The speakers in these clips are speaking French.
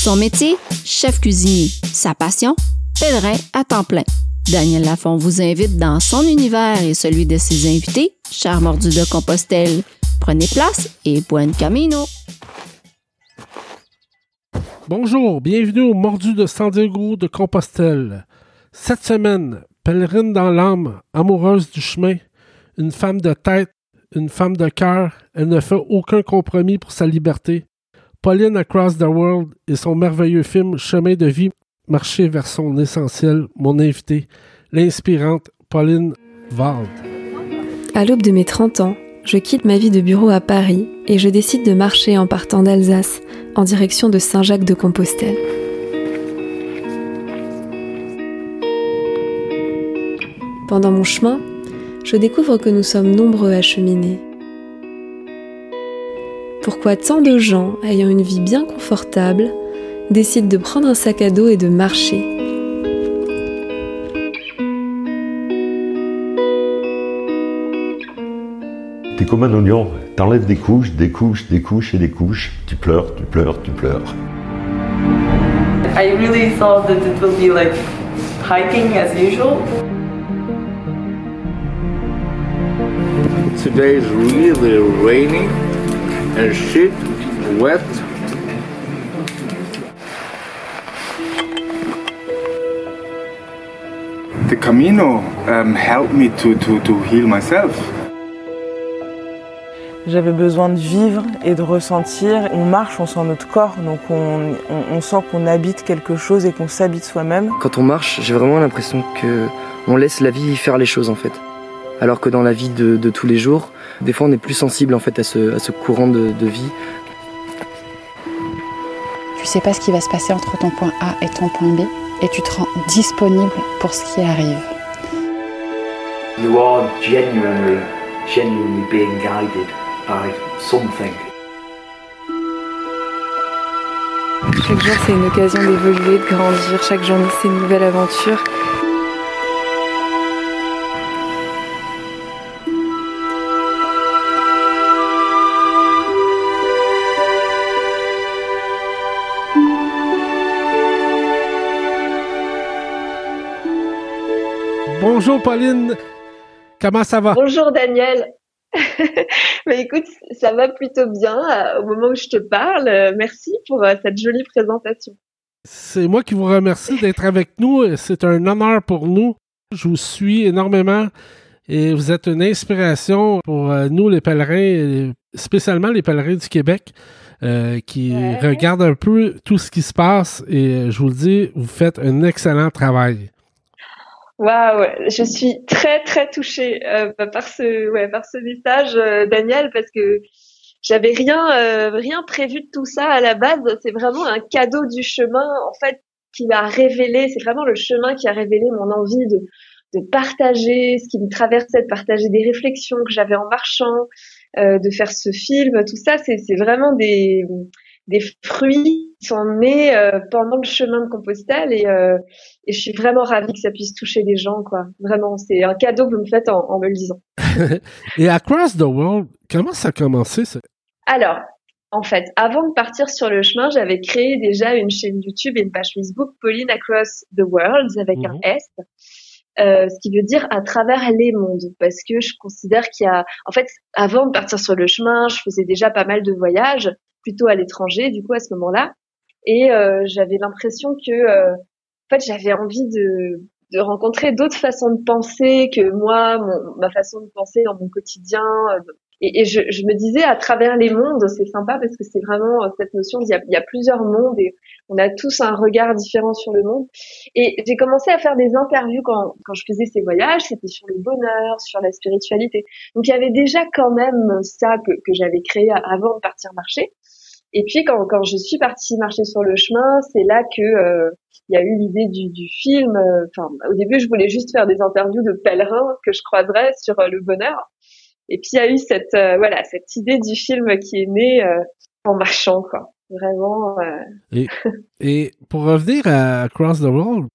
Son métier, chef cuisinier. Sa passion, pèlerin à temps plein. Daniel Lafont vous invite dans son univers et celui de ses invités, chers mordus de Compostelle. Prenez place et buen camino! Bonjour, bienvenue aux Mordus de San Diego de Compostelle. Cette semaine, pèlerine dans l'âme, amoureuse du chemin, une femme de tête, une femme de cœur, elle ne fait aucun compromis pour sa liberté. Pauline Across the World et son merveilleux film Chemin de vie, marcher vers son essentiel, mon invité, l'inspirante Pauline Wald. À l'aube de mes 30 ans, je quitte ma vie de bureau à Paris et je décide de marcher en partant d'Alsace en direction de Saint-Jacques-de-Compostelle. Pendant mon chemin, je découvre que nous sommes nombreux à cheminer. Pourquoi tant de gens, ayant une vie bien confortable, décident de prendre un sac à dos et de marcher ? T'es comme un oignon, t'enlèves des couches, des couches, des couches et des couches. Tu pleures, tu pleures, tu pleures. I really thought that it will be like hiking as usual. Today is really rainy and shit, wet. The Camino helped me to heal myself. J'avais besoin de vivre et de ressentir. On marche, on sent notre corps, donc on sent qu'on habite quelque chose et qu'on s'habite soi-même. Quand on marche, j'ai vraiment l'impression qu'on laisse la vie faire les choses en fait. Alors que dans la vie de tous les jours, des fois on est plus sensible en fait à ce courant de vie. Tu sais pas ce qui va se passer entre ton point A et ton point B et tu te rends disponible pour ce qui arrive. You are genuinely being guided by something. Chaque jour, c'est une occasion d'évoluer, de grandir. Chaque journée, c'est une nouvelle aventure. Bonjour Pauline, comment ça va? Bonjour Daniel. Mais écoute, ça va plutôt bien au moment où je te parle. Merci pour cette jolie présentation. C'est moi qui vous remercie d'être avec nous. C'est un honneur pour nous. Je vous suis énormément et vous êtes une inspiration pour nous les pèlerins, spécialement les pèlerins du Québec qui regardent un peu tout ce qui se passe et je vous le dis, vous faites un excellent travail. Waouh, je suis très très touchée par ce message, Daniel, parce que j'avais rien prévu de tout ça à la base. C'est vraiment un cadeau du chemin, en fait, qui m'a révélé. C'est vraiment le chemin qui a révélé mon envie de partager ce qui me traversait, de partager des réflexions que j'avais en marchant, de faire ce film. Tout ça, c'est vraiment des fruits qui sont nés pendant le chemin de Compostelle et je suis vraiment ravie que ça puisse toucher les gens, quoi. Vraiment, c'est un cadeau que vous me faites en me le disant. Et Across the World, comment ça a commencé ça? Alors, en fait, avant de partir sur le chemin, j'avais créé déjà une chaîne YouTube et une page Facebook, Pauline Across the World, avec un S, ce qui veut dire à travers les mondes, parce que je considère qu'il y a... En fait, avant de partir sur le chemin, je faisais déjà pas mal de voyages, plutôt à l'étranger, du coup, à ce moment-là. Et j'avais l'impression que, en fait, j'avais envie de rencontrer d'autres façons de penser que moi, ma façon de penser dans mon quotidien. Et je me disais, à travers les mondes, c'est sympa parce que c'est vraiment cette notion il y a plusieurs mondes et on a tous un regard différent sur le monde. Et j'ai commencé à faire des interviews quand je faisais ces voyages, c'était sur le bonheur, sur la spiritualité. Donc il y avait déjà quand même ça que j'avais créé avant de partir marcher. Et puis quand je suis partie marcher sur le chemin, c'est là que il y a eu l'idée du film. Au début, je voulais juste faire des interviews de pèlerins que je croiserais sur le bonheur. Et puis il y a eu cette idée du film qui est née en marchant, quoi. Vraiment. Et pour revenir à Across the World,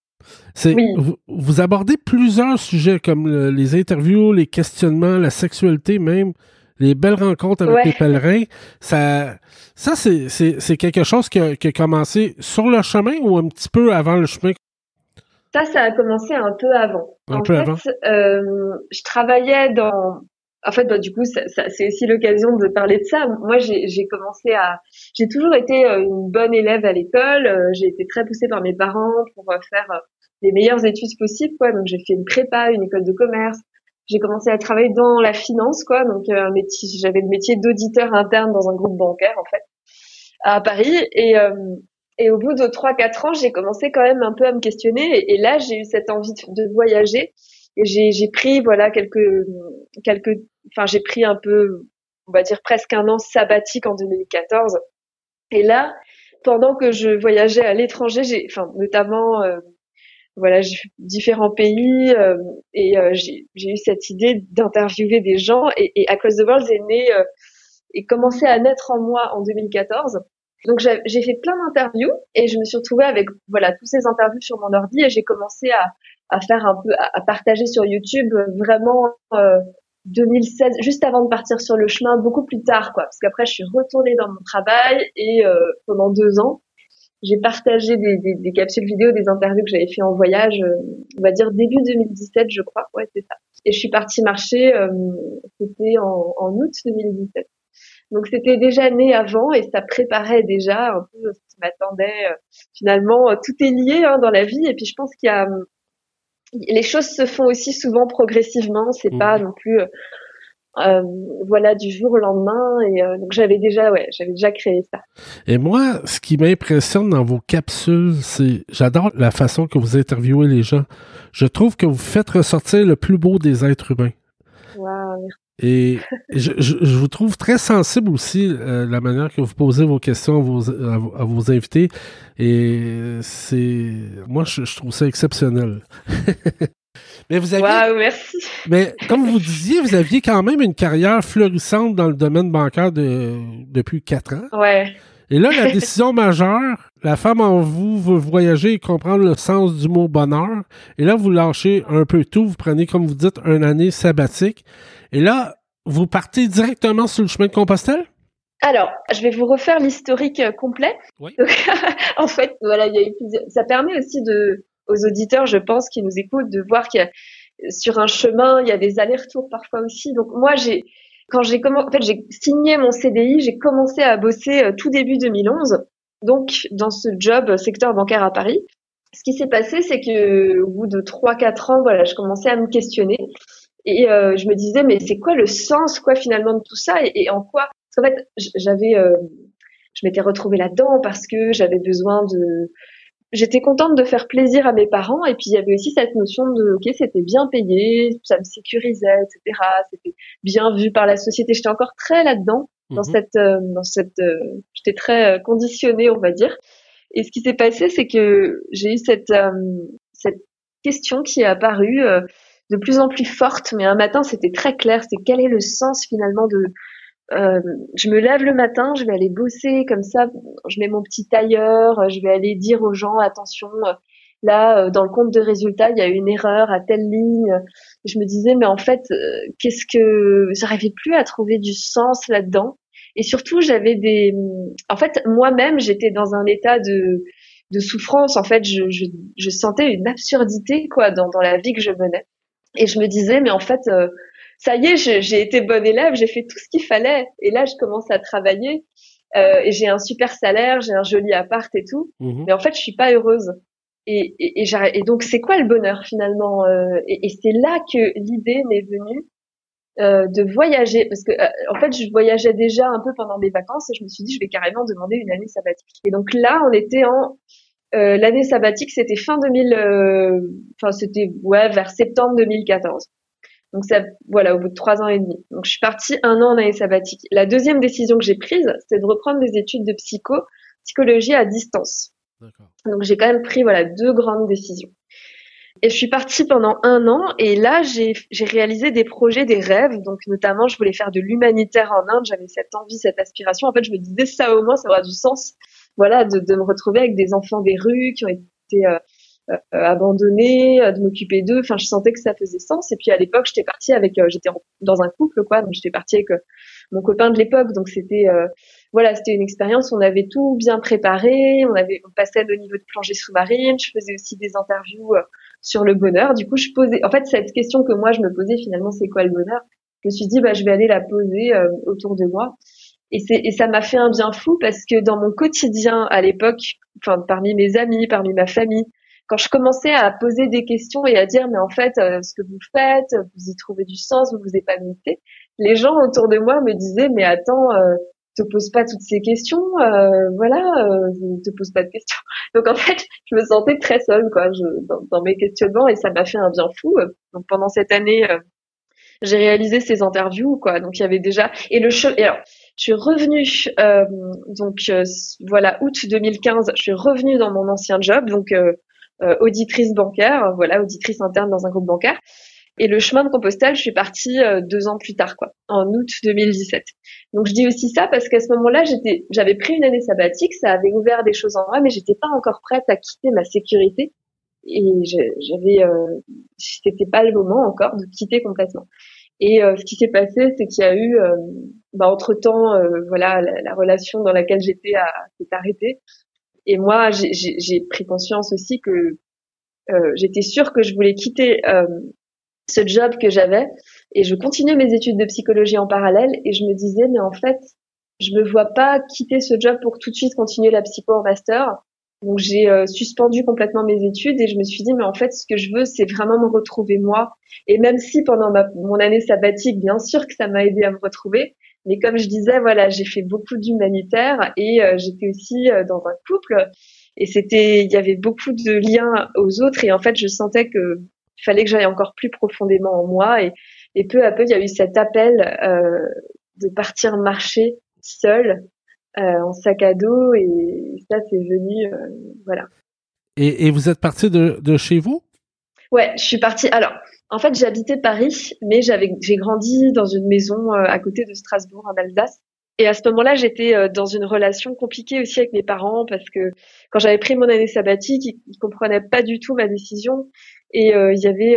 vous abordez plusieurs sujets comme les interviews, les questionnements, la sexualité même, les belles rencontres avec les pèlerins, ça c'est quelque chose qui a commencé sur le chemin ou un petit peu avant le chemin? Ça a commencé un peu avant. Avant. Je travaillais dans... En fait, du coup, c'est aussi l'occasion de parler de ça. Moi, j'ai toujours été une bonne élève à l'école. J'ai été très poussée par mes parents pour faire les meilleures études possibles, quoi. Donc, j'ai fait une prépa, une école de commerce. J'ai commencé à travailler dans la finance, quoi. Donc, j'avais le métier d'auditeur interne dans un groupe bancaire, en fait, à Paris. Et au bout de 3-4 ans, j'ai commencé quand même un peu à me questionner. Et là, j'ai eu cette envie de voyager. Et j'ai pris, voilà, j'ai pris un peu, on va dire presque un an sabbatique en 2014. Et là, pendant que je voyageais à l'étranger, notamment, voilà, j'ai fait différents pays, j'ai eu cette idée d'interviewer des gens. Et Across the World est né, et commencé à naître en moi en 2014. Donc j'ai fait plein d'interviews et je me suis retrouvée avec voilà tous ces interviews sur mon ordi et j'ai commencé à faire un peu à partager sur YouTube vraiment 2016 juste avant de partir sur le chemin, beaucoup plus tard quoi, parce qu'après je suis retournée dans mon travail et pendant 2 ans j'ai partagé des capsules vidéo, des interviews que j'avais fait en voyage, on va dire début 2017 je crois, ouais c'est ça, et je suis partie marcher, c'était en août 2017. Donc c'était déjà né avant et ça préparait déjà un peu ce qui m'attendait. Finalement, tout est lié dans la vie et puis je pense qu'il y a les choses se font aussi souvent progressivement. C'est pas non plus voilà du jour au lendemain et donc j'avais déjà créé ça. Et moi, ce qui m'impressionne dans vos capsules, c'est j'adore la façon que vous interviewez les gens. Je trouve que vous faites ressortir le plus beau des êtres humains. Wow, merci. Et je vous trouve très sensible aussi la manière que vous posez vos questions à vos invités. Et moi, je trouve ça exceptionnel. Mais vous aviez... Wow, merci. Mais comme vous disiez, vous aviez quand même une carrière florissante dans le domaine bancaire depuis 4 ans. Ouais. Et là, la décision majeure, la femme en vous veut voyager et comprendre le sens du mot bonheur. Et là, vous lâchez un peu tout. Vous prenez, comme vous dites, une année sabbatique. Et là, vous partez directement sur le chemin de Compostelle? Alors, je vais vous refaire l'historique complet. Oui. Donc, en fait, voilà, ça permet aussi aux auditeurs, je pense, qui nous écoutent, de voir qu'il y a, sur un chemin, il y a des allers-retours parfois aussi. Donc, moi, j'ai signé mon CDI, j'ai commencé à bosser tout début 2011. Donc, dans ce job secteur bancaire à Paris. Ce qui s'est passé, c'est que, au bout de 3-4 ans, voilà, je commençais à me questionner. Et je me disais, mais c'est quoi le sens, quoi, finalement, de tout ça et en quoi? Parce qu'en fait, je m'étais retrouvée là-dedans parce que j'étais contente de faire plaisir à mes parents et puis il y avait aussi cette notion de, ok, c'était bien payé, ça me sécurisait, etc. C'était bien vu par la société. J'étais encore très là-dedans, j'étais très conditionnée, on va dire. Et ce qui s'est passé, c'est que j'ai eu cette question qui est apparue de plus en plus forte, mais un matin, c'était très clair, c'est quel est le sens finalement je me lève le matin, je vais aller bosser comme ça, je mets mon petit tailleur, je vais aller dire aux gens, attention, là, dans le compte de résultat, il y a une erreur à telle ligne. Je me disais, mais en fait, j'arrivais plus à trouver du sens là-dedans. Et surtout, en fait, moi-même, j'étais dans un état de souffrance. En fait, je sentais une absurdité, quoi, dans la vie que je menais. Et je me disais, mais en fait, ça y est, j'ai été bonne élève, j'ai fait tout ce qu'il fallait. Et là, je commence à travailler et j'ai un super salaire, j'ai un joli appart et tout. Mais en fait, je suis pas heureuse. Et donc, c'est quoi le bonheur finalement et c'est là que l'idée m'est venue de voyager. Parce que en fait, je voyageais déjà un peu pendant mes vacances et je me suis dit, je vais carrément demander une année sabbatique. Et donc là, on était l'année sabbatique, c'était vers septembre 2014. Donc ça, voilà, au bout de 3 ans et demi. Donc je suis partie 1 an en année sabbatique. La deuxième décision que j'ai prise, c'était de reprendre des études de psychologie à distance. D'accord. Donc j'ai quand même pris 2 grandes décisions. Et je suis partie pendant 1 an et là j'ai réalisé des projets, des rêves. Donc notamment je voulais faire de l'humanitaire en Inde. J'avais cette envie, cette aspiration. En fait je me disais ça au moins ça aura du sens. Voilà, de me retrouver avec des enfants des rues qui ont été abandonnés, de m'occuper d'eux. Enfin, je sentais que ça faisait sens. Et puis à l'époque, j'étais partie avec, j'étais dans un couple, quoi. Donc j'étais partie avec mon copain de l'époque. Donc c'était c'était une expérience. On avait tout bien préparé. On passait le niveau de plongée sous-marine. Je faisais aussi des interviews sur le bonheur. Du coup, je posais. En fait, cette question que moi je me posais finalement, c'est quoi le bonheur? Je me suis dit, je vais aller la poser autour de moi. Et ça m'a fait un bien fou parce que dans mon quotidien à l'époque, parmi mes amis, parmi ma famille, quand je commençais à poser des questions et à dire mais en fait ce que vous faites, vous y trouvez du sens, vous vous épanouissez, les gens autour de moi me disaient mais attends, te pose pas toutes ces questions, te pose pas de questions. Donc en fait, je me sentais très seule dans mes questionnements et ça m'a fait un bien fou. Donc pendant cette année, j'ai réalisé ces interviews Donc il y avait déjà alors je suis revenue août 2015, je suis revenue dans mon ancien job auditrice bancaire, auditrice interne dans un groupe bancaire. Et le chemin de Compostelle, je suis partie 2 ans plus tard, en août 2017. Donc je dis aussi ça parce qu'à ce moment-là, j'avais pris une année sabbatique, ça avait ouvert des choses en moi, mais j'étais pas encore prête à quitter ma sécurité et c'était pas le moment encore de quitter complètement. Et ce qui s'est passé, c'est qu'il y a eu, entre-temps, la relation dans laquelle j'étais s'est arrêtée. Et moi, j'ai pris conscience aussi que j'étais sûre que je voulais quitter ce job que j'avais, et je continuais mes études de psychologie en parallèle, et je me disais mais en fait, je me vois pas quitter ce job pour tout de suite continuer la psycho en master. Donc j'ai suspendu complètement mes études et je me suis dit mais en fait ce que je veux c'est vraiment me retrouver moi, et même si pendant mon année sabbatique bien sûr que ça m'a aidé à me retrouver, mais comme je disais j'ai fait beaucoup d'humanitaire et j'étais aussi dans un couple et il y avait beaucoup de liens aux autres, et en fait je sentais que il fallait que j'aille encore plus profondément en moi, et peu à peu il y a eu cet appel de partir marcher seule en sac à dos, et ça c'est venu Et vous êtes partie de chez vous? Ouais, je suis partie. Alors en fait j'habitais Paris, mais j'ai grandi dans une maison à côté de Strasbourg en Alsace, et à ce moment-là j'étais dans une relation compliquée aussi avec mes parents parce que quand j'avais pris mon année sabbatique, ils comprenaient pas du tout ma décision, et il y avait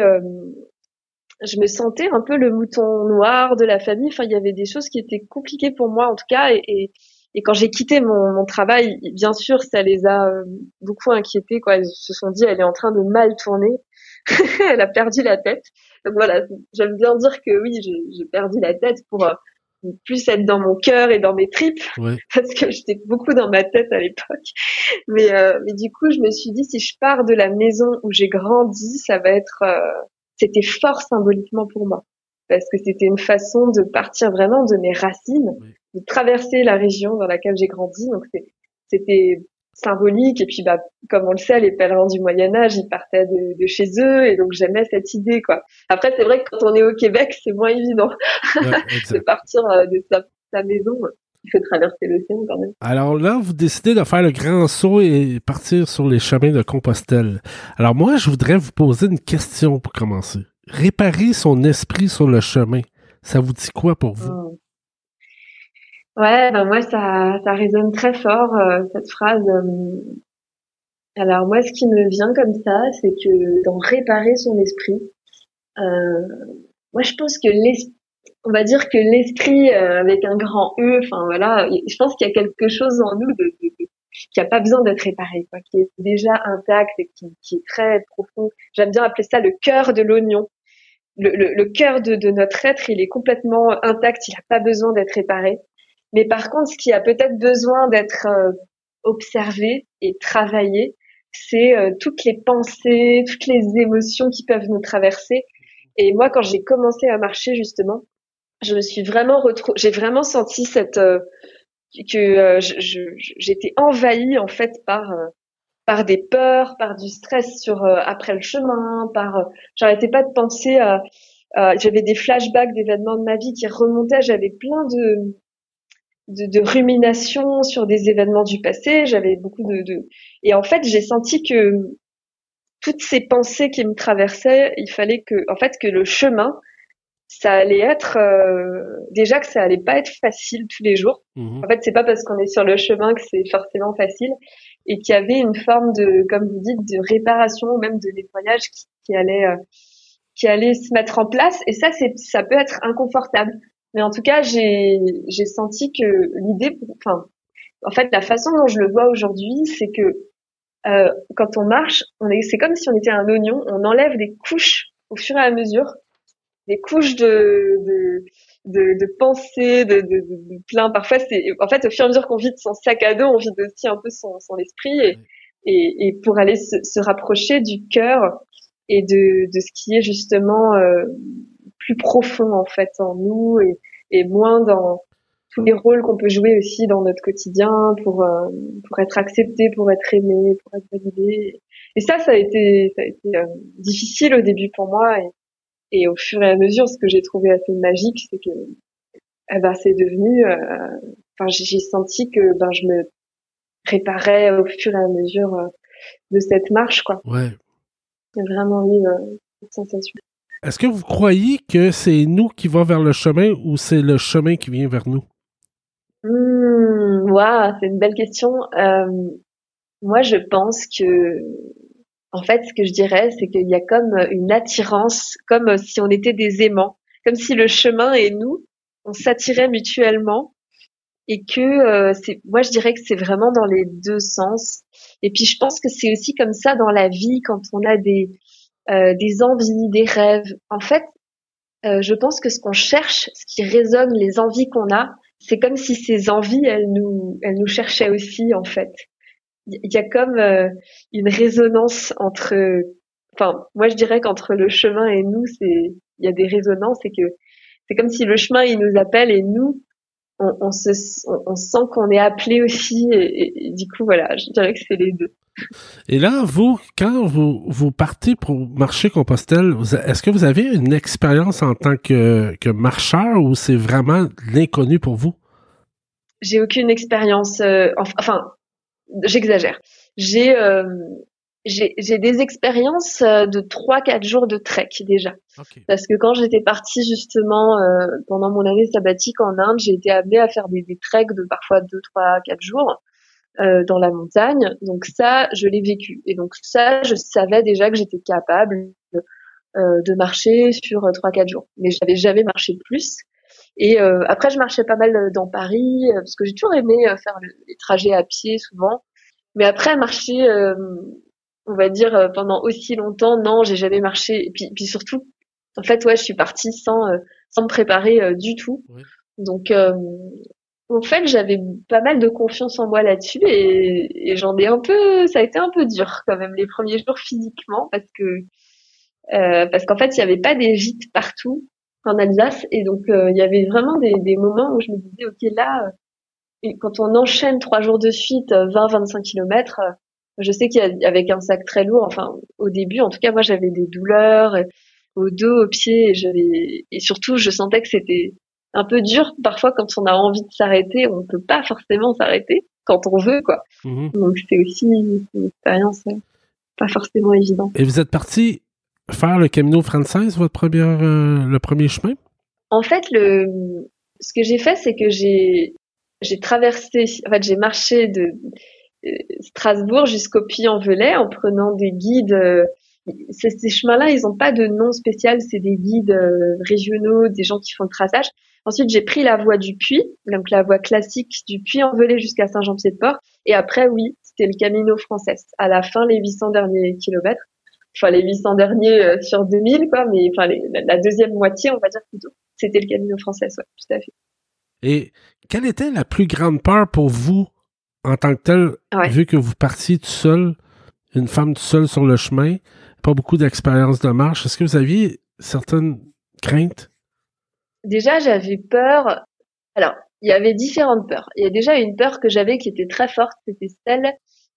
je me sentais un peu le mouton noir de la famille. Il y avait des choses qui étaient compliquées pour moi en tout cas, et quand j'ai quitté mon travail, bien sûr, ça les a beaucoup inquiétés, Ils se sont dit, elle est en train de mal tourner. Elle a perdu la tête. Donc j'aime bien dire que oui, j'ai perdu la tête pour plus être dans mon cœur et dans mes tripes, parce que j'étais beaucoup dans ma tête à l'époque. Mais du coup, je me suis dit, si je pars de la maison où j'ai grandi, ça va être... c'était fort symboliquement pour moi, parce que c'était une façon de partir vraiment de mes racines, de traverser la région dans laquelle j'ai grandi. Donc c'était symbolique, et puis comme on le sait, les pèlerins du Moyen-Âge, ils partaient de chez eux, et donc j'aimais cette idée, Après c'est vrai que quand on est au Québec, c'est moins évident de partir de sa maison. Il faut traverser l'océan quand même. Alors là, vous décidez de faire le grand saut et partir sur les chemins de Compostelle. Alors moi, je voudrais vous poser une question pour commencer. Réparer son esprit sur le chemin, ça vous dit quoi pour vous? Ouais, moi ça résonne très fort cette phrase. Alors moi, ce qui me vient comme ça, c'est que dans réparer son esprit, moi je pense que on va dire que l'esprit avec un grand E, je pense qu'il y a quelque chose en nous qui a pas besoin d'être réparé, qui est déjà intact et qui est très profond. J'aime bien appeler ça le cœur de l'oignon. Le cœur de notre être, il est complètement intact, il n'a pas besoin d'être réparé. Mais par contre, ce qui a peut-être besoin d'être observé et travaillé, c'est toutes les pensées, toutes les émotions qui peuvent nous traverser. Et moi, quand j'ai commencé à marcher, justement, je me suis vraiment j'ai vraiment senti j'étais envahie en fait par des peurs, par du stress après le chemin, j'arrêtais pas de penser j'avais des flashbacks d'événements de ma vie qui remontaient, j'avais plein de ruminations sur des événements du passé, j'avais beaucoup et en fait j'ai senti que toutes ces pensées qui me traversaient, il fallait que le chemin, ça allait être déjà que ça allait pas être facile tous les jours. En fait, c'est pas parce qu'on est sur le chemin que c'est forcément facile, et qu'il y avait une forme de, comme vous dites, de réparation ou même de nettoyage qui allait se mettre en place. Et ça peut être inconfortable Mais en tout cas, j'ai senti que l'idée, enfin, en fait, la façon dont je le vois aujourd'hui, c'est que quand on marche, c'est comme si on était un oignon, on enlève des couches au fur et à mesure, des couches de pensées, de plein. Parfois, en fait, au fur et à mesure qu'on vide son sac à dos, on vide aussi un peu son esprit et pour aller se rapprocher du cœur et de ce qui est justement plus profond en fait en nous et moins dans tous les rôles qu'on peut jouer aussi dans notre quotidien pour être accepté, pour être aimé, pour être validé. Et ça a été difficile au début pour moi et au fur et à mesure, ce que j'ai trouvé assez magique, c'est que c'est devenu j'ai senti que je me préparais au fur et à mesure de cette marche quoi. Ouais. J'ai vraiment eu cette sensation. Est-ce que vous croyez que c'est nous qui va vers le chemin ou c'est le chemin qui vient vers nous? C'est une belle question. Moi, je pense que, en fait, ce que je dirais, c'est qu'il y a comme une attirance, comme si on était des aimants, comme si le chemin et nous, on s'attirait mutuellement, et que moi, je dirais que c'est vraiment dans les deux sens. Et puis, je pense que c'est aussi comme ça dans la vie, quand on a des envies, des rêves. En fait, je pense que ce qu'on cherche, ce qui résonne, les envies qu'on a, c'est comme si ces envies, elles nous cherchaient aussi, en fait. Il y a comme une résonance entre, moi je dirais qu'entre le chemin et nous, il y a des résonances et que c'est comme si le chemin il nous appelle et nous, on sent qu'on est appelé aussi et du coup voilà, je dirais que c'est les deux. Et là, vous, quand vous partez pour marcher Compostelle, est-ce que vous avez une expérience en tant que marcheur ou c'est vraiment l'inconnu pour vous? J'ai aucune expérience, j'exagère. J'ai des expériences de 3-4 jours de trek déjà. Okay. Parce que quand j'étais partie justement pendant mon année sabbatique en Inde, j'ai été amenée à faire des treks de parfois 2, 3, 4 jours dans la montagne. Donc ça, je l'ai vécu. Et donc ça, je savais déjà que j'étais capable de marcher sur 3-4 jours. Mais j'avais jamais marché plus. Et après, je marchais pas mal dans Paris parce que j'ai toujours aimé faire les trajets à pied souvent. Mais après, marcher, on va dire pendant aussi longtemps, non, j'ai jamais marché. Et puis surtout, en fait, je suis partie sans me préparer du tout. Oui. Donc, en fait, j'avais pas mal de confiance en moi là-dessus et j'en ai ça a été un peu dur quand même les premiers jours physiquement parce qu'en fait, il y avait pas des gîtes partout en Alsace et donc il y avait vraiment des moments où je me disais ok là quand on enchaîne 3 jours de suite 20-25 kilomètres je sais qu'avec un sac très lourd au début en tout cas moi j'avais des douleurs au dos, aux pieds et surtout je sentais que c'était un peu dur parfois quand on a envie de s'arrêter on peut pas forcément s'arrêter quand on veut quoi. Donc c'était aussi une expérience pas forcément évidente. Et vous êtes parti faire le Camino Frances, le premier chemin? En fait, ce que j'ai fait, c'est que j'ai traversé, en fait, j'ai marché de Strasbourg jusqu'au Puy-en-Velay en prenant des guides. Ces chemins-là, ils n'ont pas de nom spécial, c'est des guides régionaux, des gens qui font le traçage. Ensuite, j'ai pris la voie du Puy, donc la voie classique du Puy-en-Velay jusqu'à Saint-Jean-Pied-de-Port. Et après, oui, c'était le Camino Frances. À la fin, les 800 derniers kilomètres. Les 800 derniers sur 2000, quoi, mais la deuxième moitié, on va dire plutôt, c'était le Camino Frances, tout à fait. Et quelle était la plus grande peur pour vous en tant que telle, vu que vous partiez tout seul, une femme toute seule sur le chemin, pas beaucoup d'expérience de marche, est-ce que vous aviez certaines craintes? Déjà, j'avais peur. Alors, il y avait différentes peurs. Il y a déjà une peur que j'avais qui était très forte, c'était celle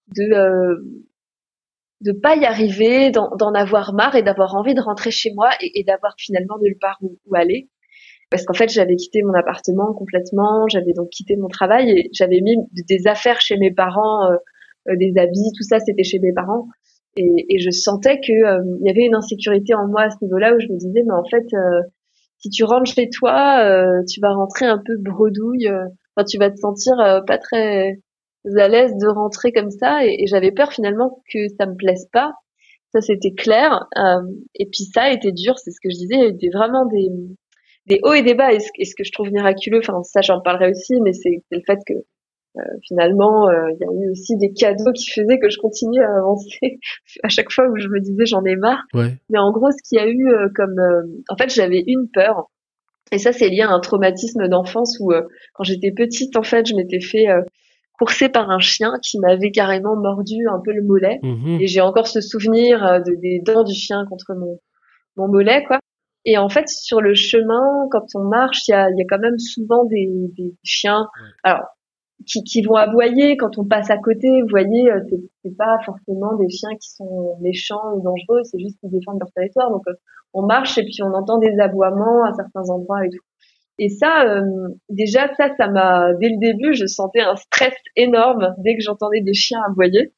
de pas y arriver, d'en avoir marre et d'avoir envie de rentrer chez moi et d'avoir finalement nulle part où aller. Parce qu'en fait, j'avais quitté mon appartement complètement, j'avais donc quitté mon travail et j'avais mis des affaires chez mes parents, des habits, tout ça, c'était chez mes parents. Et je sentais que il y avait une insécurité en moi à ce niveau-là où je me disais, mais en fait, si tu rentres chez toi, tu vas rentrer un peu bredouille, tu vas te sentir pas très à l'aise de rentrer comme ça et j'avais peur finalement que ça me plaise pas. Ça c'était clair et puis ça a été dur, c'est ce que je disais, il y a eu vraiment des hauts et des bas. Et ce que je trouve miraculeux, enfin ça j'en parlerai aussi, mais c'est le fait que finalement il y a eu aussi des cadeaux qui faisaient que je continue à avancer à chaque fois où je me disais j'en ai marre. Ouais. Mais en gros, ce qu'il y a eu en fait, j'avais une peur. Et ça, c'est lié à un traumatisme d'enfance où, quand j'étais petite, en fait, je m'étais fait courser par un chien qui m'avait carrément mordu un peu le mollet. Mm-hmm. Et j'ai encore ce souvenir des dents du chien contre mon mollet, quoi. Et en fait, sur le chemin, quand on marche, il y a quand même souvent des chiens. Alors, qui vont aboyer quand on passe à côté. Vous voyez, c'est pas forcément des chiens qui sont méchants ou dangereux, c'est juste qu'ils défendent leur territoire. Donc on marche et puis on entend des aboiements à certains endroits et tout. Et ça, déjà ça m'a, dès le début, je sentais un stress énorme dès que j'entendais des chiens aboyer.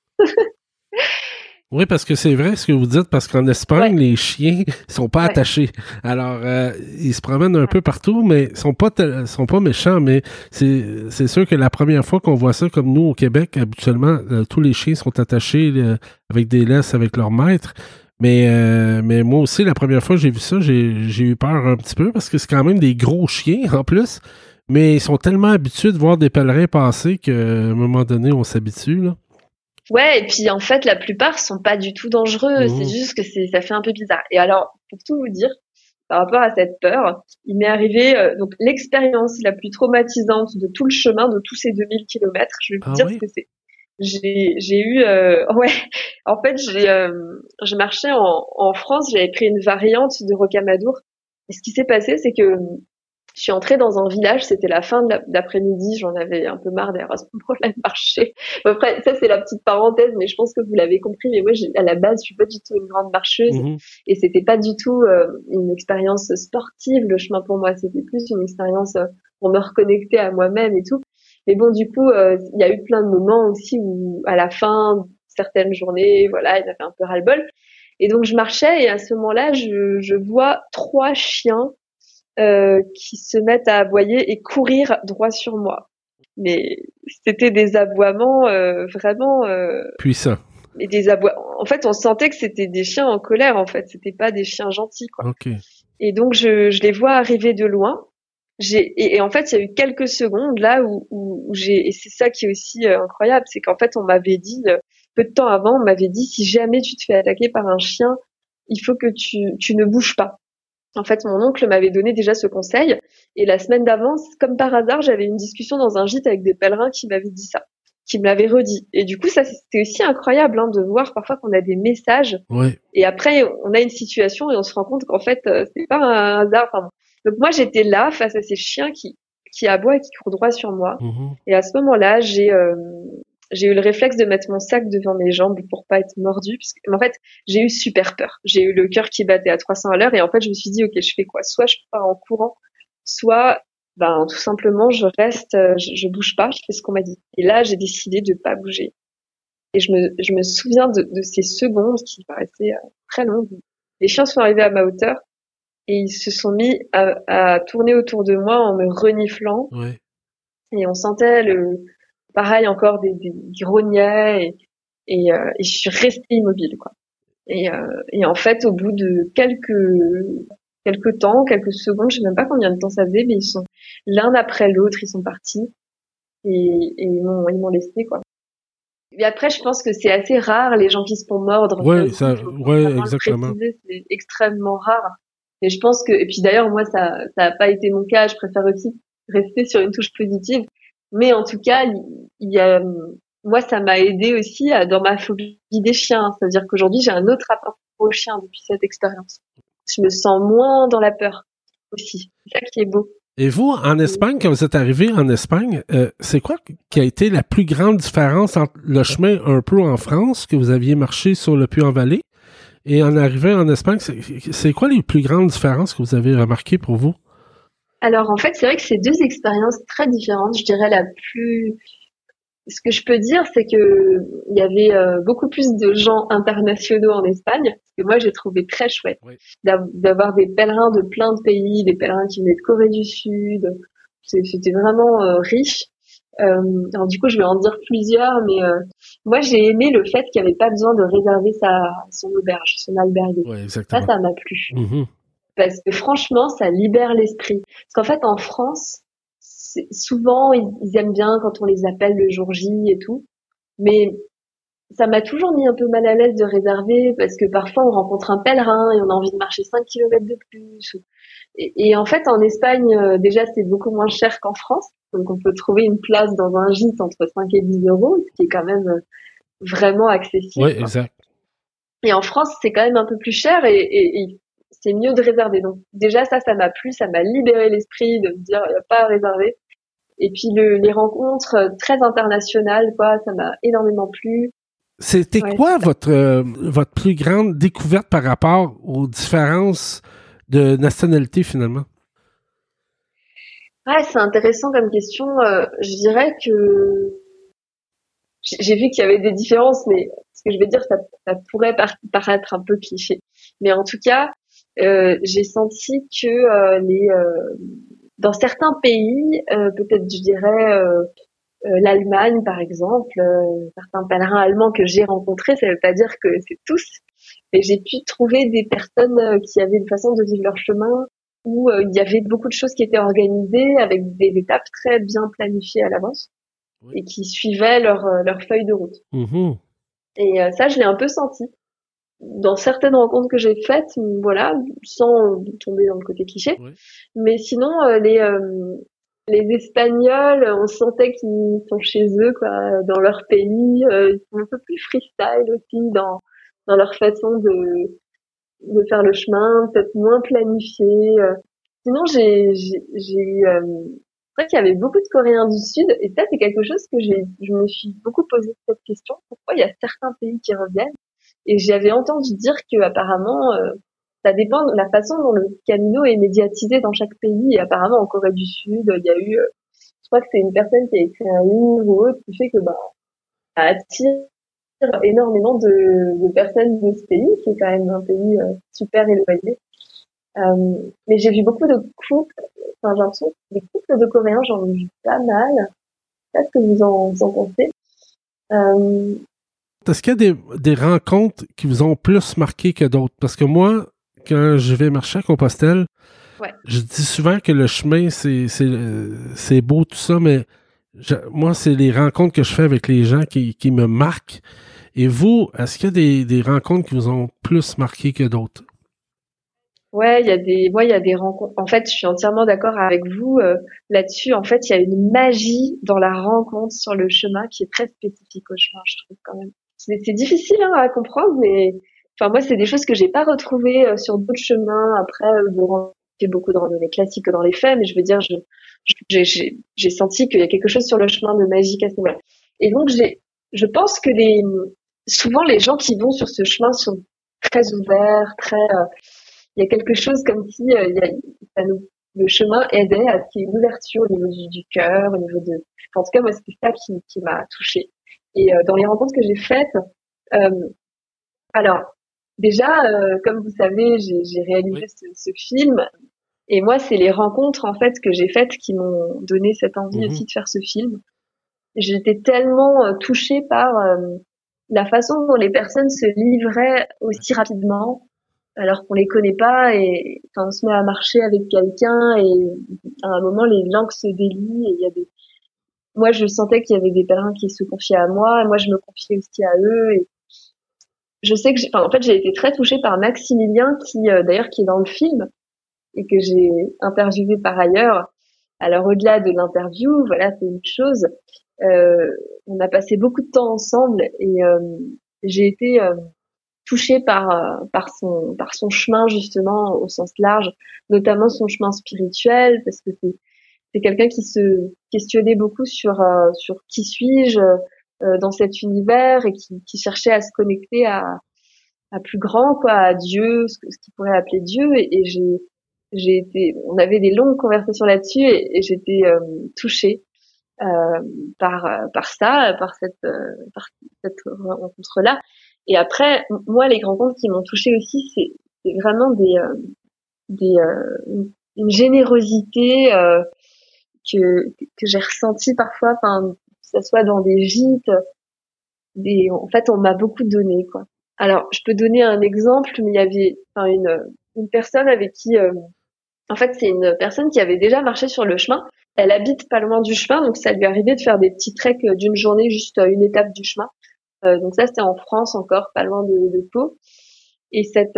Oui, parce que c'est vrai ce que vous dites, parce qu'en Espagne, les chiens sont pas attachés. Alors, ils se promènent un peu partout, mais sont pas méchants, mais c'est sûr que la première fois qu'on voit ça, comme nous au Québec, habituellement, tous les chiens sont attachés avec des laisses avec leur maître. Mais moi aussi, la première fois que j'ai vu ça, j'ai eu peur un petit peu, parce que c'est quand même des gros chiens, en plus. Mais ils sont tellement habitués de voir des pèlerins passer qu'à un moment donné, on s'habitue, là. Ouais, et puis en fait, la plupart sont pas du tout dangereux. C'est juste que ça fait un peu bizarre. Et alors, pour tout vous dire, par rapport à cette peur, il m'est arrivé donc l'expérience la plus traumatisante de tout le chemin, de tous ces 2000 kilomètres. Je vais vous dire ce que c'est. J'ai eu en fait, je marchais en France, j'avais pris une variante de Rocamadour. Et ce qui s'est passé, c'est que je suis entrée dans un village, c'était la fin d'après-midi, j'en avais un peu marre d'ailleurs à ce moment-là de marcher. Après, ça c'est la petite parenthèse, mais je pense que vous l'avez compris, mais moi à la base, je suis pas du tout une grande marcheuse et c'était pas du tout une expérience sportive, le chemin pour moi, c'était plus une expérience pour me reconnecter à moi-même et tout. Mais bon, du coup, il y a eu plein de moments aussi où à la fin, certaines journées, voilà, il avait un peu ras-le-bol. Et donc je marchais et à ce moment-là, je vois 3 chiens qui se mettent à aboyer et courir droit sur moi. Mais c'était des aboiements vraiment puissants. Et en fait, on sentait que c'était des chiens en colère. En fait, c'était pas des chiens gentils, quoi. Okay. Et donc je les vois arriver de loin. Et en fait, il y a eu quelques secondes là où et c'est ça qui est aussi incroyable, c'est qu'en fait, on m'avait dit peu de temps avant, on m'avait dit si jamais tu te fais attaquer par un chien, il faut que tu ne bouges pas. En fait, mon oncle m'avait donné déjà ce conseil. Et la semaine d'avant, comme par hasard, j'avais une discussion dans un gîte avec des pèlerins qui m'avaient dit ça, qui me l'avaient redit. Et du coup, ça, c'était aussi incroyable de voir parfois qu'on a des messages. Ouais. Et après, on a une situation et on se rend compte qu'en fait, c'est pas un hasard. Enfin, donc moi, j'étais là face à ces chiens qui aboient et qui courent droit sur moi. Et à ce moment-là, j'ai eu le réflexe de mettre mon sac devant mes jambes pour pas être mordue, mais en fait, j'ai eu super peur. J'ai eu le cœur qui battait à 300 à l'heure et en fait, je me suis dit, ok, je fais quoi? Soit je pars en courant, soit, tout simplement, je reste, je bouge pas, je fais ce qu'on m'a dit. Et là, j'ai décidé de pas bouger. Et je me souviens de ces secondes qui paraissaient très longues. Les chiens sont arrivés à ma hauteur et ils se sont mis à tourner autour de moi en me reniflant. Ouais. Et on sentait pareil encore des grognets et je suis restée immobile, quoi. Et en fait, au bout de quelques temps, quelques secondes, je sais même pas combien de temps ça faisait, mais ils sont l'un après l'autre, ils sont partis et ils m'ont laissé, quoi. Et après, je pense que c'est assez rare les gens qui se font mordre. Ouais, exactement. C'est extrêmement rare. Et je pense que, et puis d'ailleurs, moi, ça a pas été mon cas. Je préfère aussi rester sur une touche positive. Mais en tout cas, moi, ça m'a aidé aussi dans ma phobie des chiens. C'est-à-dire qu'aujourd'hui, j'ai un autre rapport aux chiens depuis cette expérience. Je me sens moins dans la peur aussi. C'est ça qui est beau. Et vous, en Espagne, quand vous êtes arrivé en Espagne, c'est quoi qui a été la plus grande différence entre le chemin un peu en France, que vous aviez marché sur le Puy-en-Velay, et en arrivant en Espagne, c'est quoi les plus grandes différences que vous avez remarquées pour vous? Alors, en fait, c'est vrai que c'est 2 expériences très différentes. Je dirais ce que je peux dire, c'est que il y avait beaucoup plus de gens internationaux en Espagne, que moi j'ai trouvé très chouette. Oui. D'avoir des pèlerins de plein de pays, des pèlerins qui venaient de Corée du Sud. C'était vraiment riche. Alors du coup, je vais en dire plusieurs, mais moi j'ai aimé le fait qu'il n'y avait pas besoin de réserver son auberge, son albergue. Ouais, exactement. Ça m'a plu. parce que franchement, ça libère l'esprit. Parce qu'en fait, en France, souvent, ils aiment bien quand on les appelle le jour J et tout. Mais ça m'a toujours mis un peu mal à l'aise de réserver parce que parfois on rencontre un pèlerin et on a envie de marcher 5 kilomètres de plus. Et en fait, en Espagne, déjà, c'est beaucoup moins cher qu'en France. Donc, on peut trouver une place dans un gîte entre 5 et 10 euros, ce qui est quand même vraiment accessible. Oui, exact. Et en France, c'est quand même un peu plus cher et c'est mieux de réserver. Donc, déjà, ça m'a plu, ça m'a libéré l'esprit de me dire, il n'y a pas à réserver. Et puis, les rencontres très internationales, quoi, ça m'a énormément plu. C'était quoi votre plus grande découverte par rapport aux différences de nationalité, finalement? Ouais, c'est intéressant comme question. Je dirais que j'ai vu qu'il y avait des différences, mais ce que je vais dire, ça pourrait paraître un peu cliché. Mais en tout cas, j'ai senti que dans certains pays, peut-être je dirais l'Allemagne par exemple, certains pèlerins allemands que j'ai rencontrés, ça veut pas dire que c'est tous, et j'ai pu trouver des personnes qui avaient une façon de vivre leur chemin où il y avait beaucoup de choses qui étaient organisées avec des étapes très bien planifiées à l'avance et qui suivaient leur feuille de route. Mm-hmm. Et ça, je l'ai un peu senti dans certaines rencontres que j'ai faites, voilà, sans tomber dans le côté cliché. Oui. Mais sinon, les Espagnols, on sentait qu'ils sont chez eux, quoi, dans leur pays. Ils sont un peu plus freestyle aussi dans leur façon de faire le chemin, peut-être moins planifié. Sinon, c'est vrai qu'il y avait beaucoup de Coréens du Sud, et ça, c'est quelque chose que je me suis beaucoup posé cette question. Pourquoi il y a certains pays qui reviennent? Et j'avais entendu dire que apparemment, ça dépend de la façon dont le Camino est médiatisé dans chaque pays. Et apparemment, en Corée du Sud, il y a eu, je crois que c'est une personne qui a écrit un livre ou autre qui fait que, ça attire énormément de personnes de ce pays, qui est quand même un pays super éloigné. Mais j'ai vu beaucoup de couples, enfin, j'ai l'impression que les couples de Coréens, j'en ai vu pas mal. Je sais pas ce que vous en pensez. Est-ce qu'il y a des rencontres qui vous ont plus marqué que d'autres? Parce que moi, quand je vais marcher à Compostelle, je dis souvent que le chemin, c'est beau tout ça, mais moi, c'est les rencontres que je fais avec les gens qui me marquent. Et vous, est-ce qu'il y a des rencontres qui vous ont plus marqué que d'autres? Ouais, il y a des rencontres. En fait, je suis entièrement d'accord avec vous là-dessus. En fait, il y a une magie dans la rencontre sur le chemin qui est très spécifique au chemin, je trouve quand même. C'est difficile à comprendre, mais enfin moi, c'est des choses que j'ai pas retrouvées sur d'autres chemins. Après, j'ai beaucoup de randonnées classiques dans les faits, mais je veux dire, j'ai senti qu'il y a quelque chose sur le chemin de magique à ce moment-là. Et donc, je pense que souvent les gens qui vont sur ce chemin sont très ouverts, il y a quelque chose comme si le chemin aidait à ce qu'il y ait une ouverture au niveau du cœur, au niveau de. En tout cas, moi, c'est ça qui m'a touchée. Et dans les rencontres que j'ai faites, alors déjà, comme vous savez, j'ai réalisé ce film, et moi, c'est les rencontres en fait que j'ai faites qui m'ont donné cette envie aussi de faire ce film. J'étais tellement touchée par la façon dont les personnes se livraient aussi rapidement, alors qu'on les connaît pas, et quand on se met à marcher avec quelqu'un et à un moment les langues se délient et il y a moi je sentais qu'il y avait des pèlerins qui se confiaient à moi et moi je me confiais aussi à eux, et je sais que en fait j'ai été très touchée par Maximilien qui d'ailleurs qui est dans le film et que j'ai interviewé par ailleurs. Alors au-delà de l'interview, voilà, c'est une chose, on a passé beaucoup de temps ensemble et j'ai été touchée par son chemin justement au sens large, notamment son chemin spirituel, parce que c'est quelqu'un qui se questionnait beaucoup sur qui suis-je dans cet univers, et qui cherchait à se connecter à plus grand, quoi, à Dieu, ce qu'il pourrait appeler Dieu, et on avait des longues conversations là-dessus, et j'étais touchée par ça, par cette rencontre-là. Et après, moi, les rencontres qui m'ont touchée aussi, c'est vraiment une générosité que j'ai ressentie parfois, enfin, que ça soit dans des gîtes, en fait, on m'a beaucoup donné, quoi. Alors, je peux donner un exemple, mais il y avait une personne avec qui, en fait, c'est une personne qui avait déjà marché sur le chemin. Elle habite pas loin du chemin, donc ça lui arrivait de faire des petits treks d'une journée, juste une étape du chemin. Donc ça, c'était en France encore, pas loin de Pau. Et cette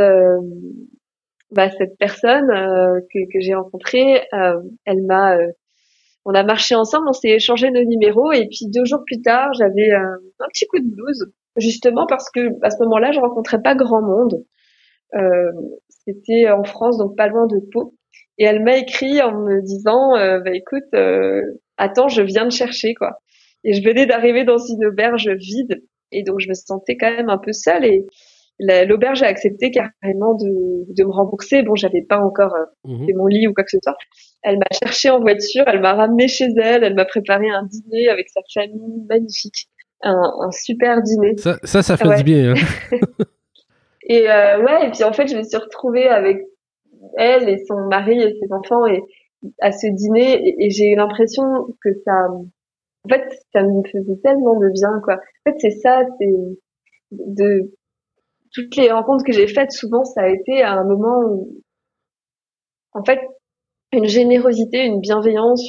personne que j'ai rencontrée, on a marché ensemble, on s'est échangé nos numéros, et puis 2 jours plus tard, j'avais un petit coup de blues, justement parce que à ce moment-là, je rencontrais pas grand monde. C'était en France, donc pas loin de Pau. Et elle m'a écrit en me disant, écoute, attends, je viens de chercher, quoi. Et je venais d'arriver dans une auberge vide, et donc je me sentais quand même un peu seule, et l'auberge a accepté carrément de me rembourser. Bon, j'avais pas encore fait mon lit ou quoi que ce soit. Elle m'a cherché en voiture, elle m'a ramené chez elle, elle m'a préparé un dîner avec sa famille, magnifique. Un super dîner. Ça fait du bien, hein. Et et puis en fait, je me suis retrouvée avec elle et son mari et ses enfants à ce dîner, et j'ai eu l'impression que ça me faisait tellement de bien, quoi. En fait, c'est ça, c'est de toutes les rencontres que j'ai faites, souvent ça a été à un moment où, en fait, une générosité, une bienveillance,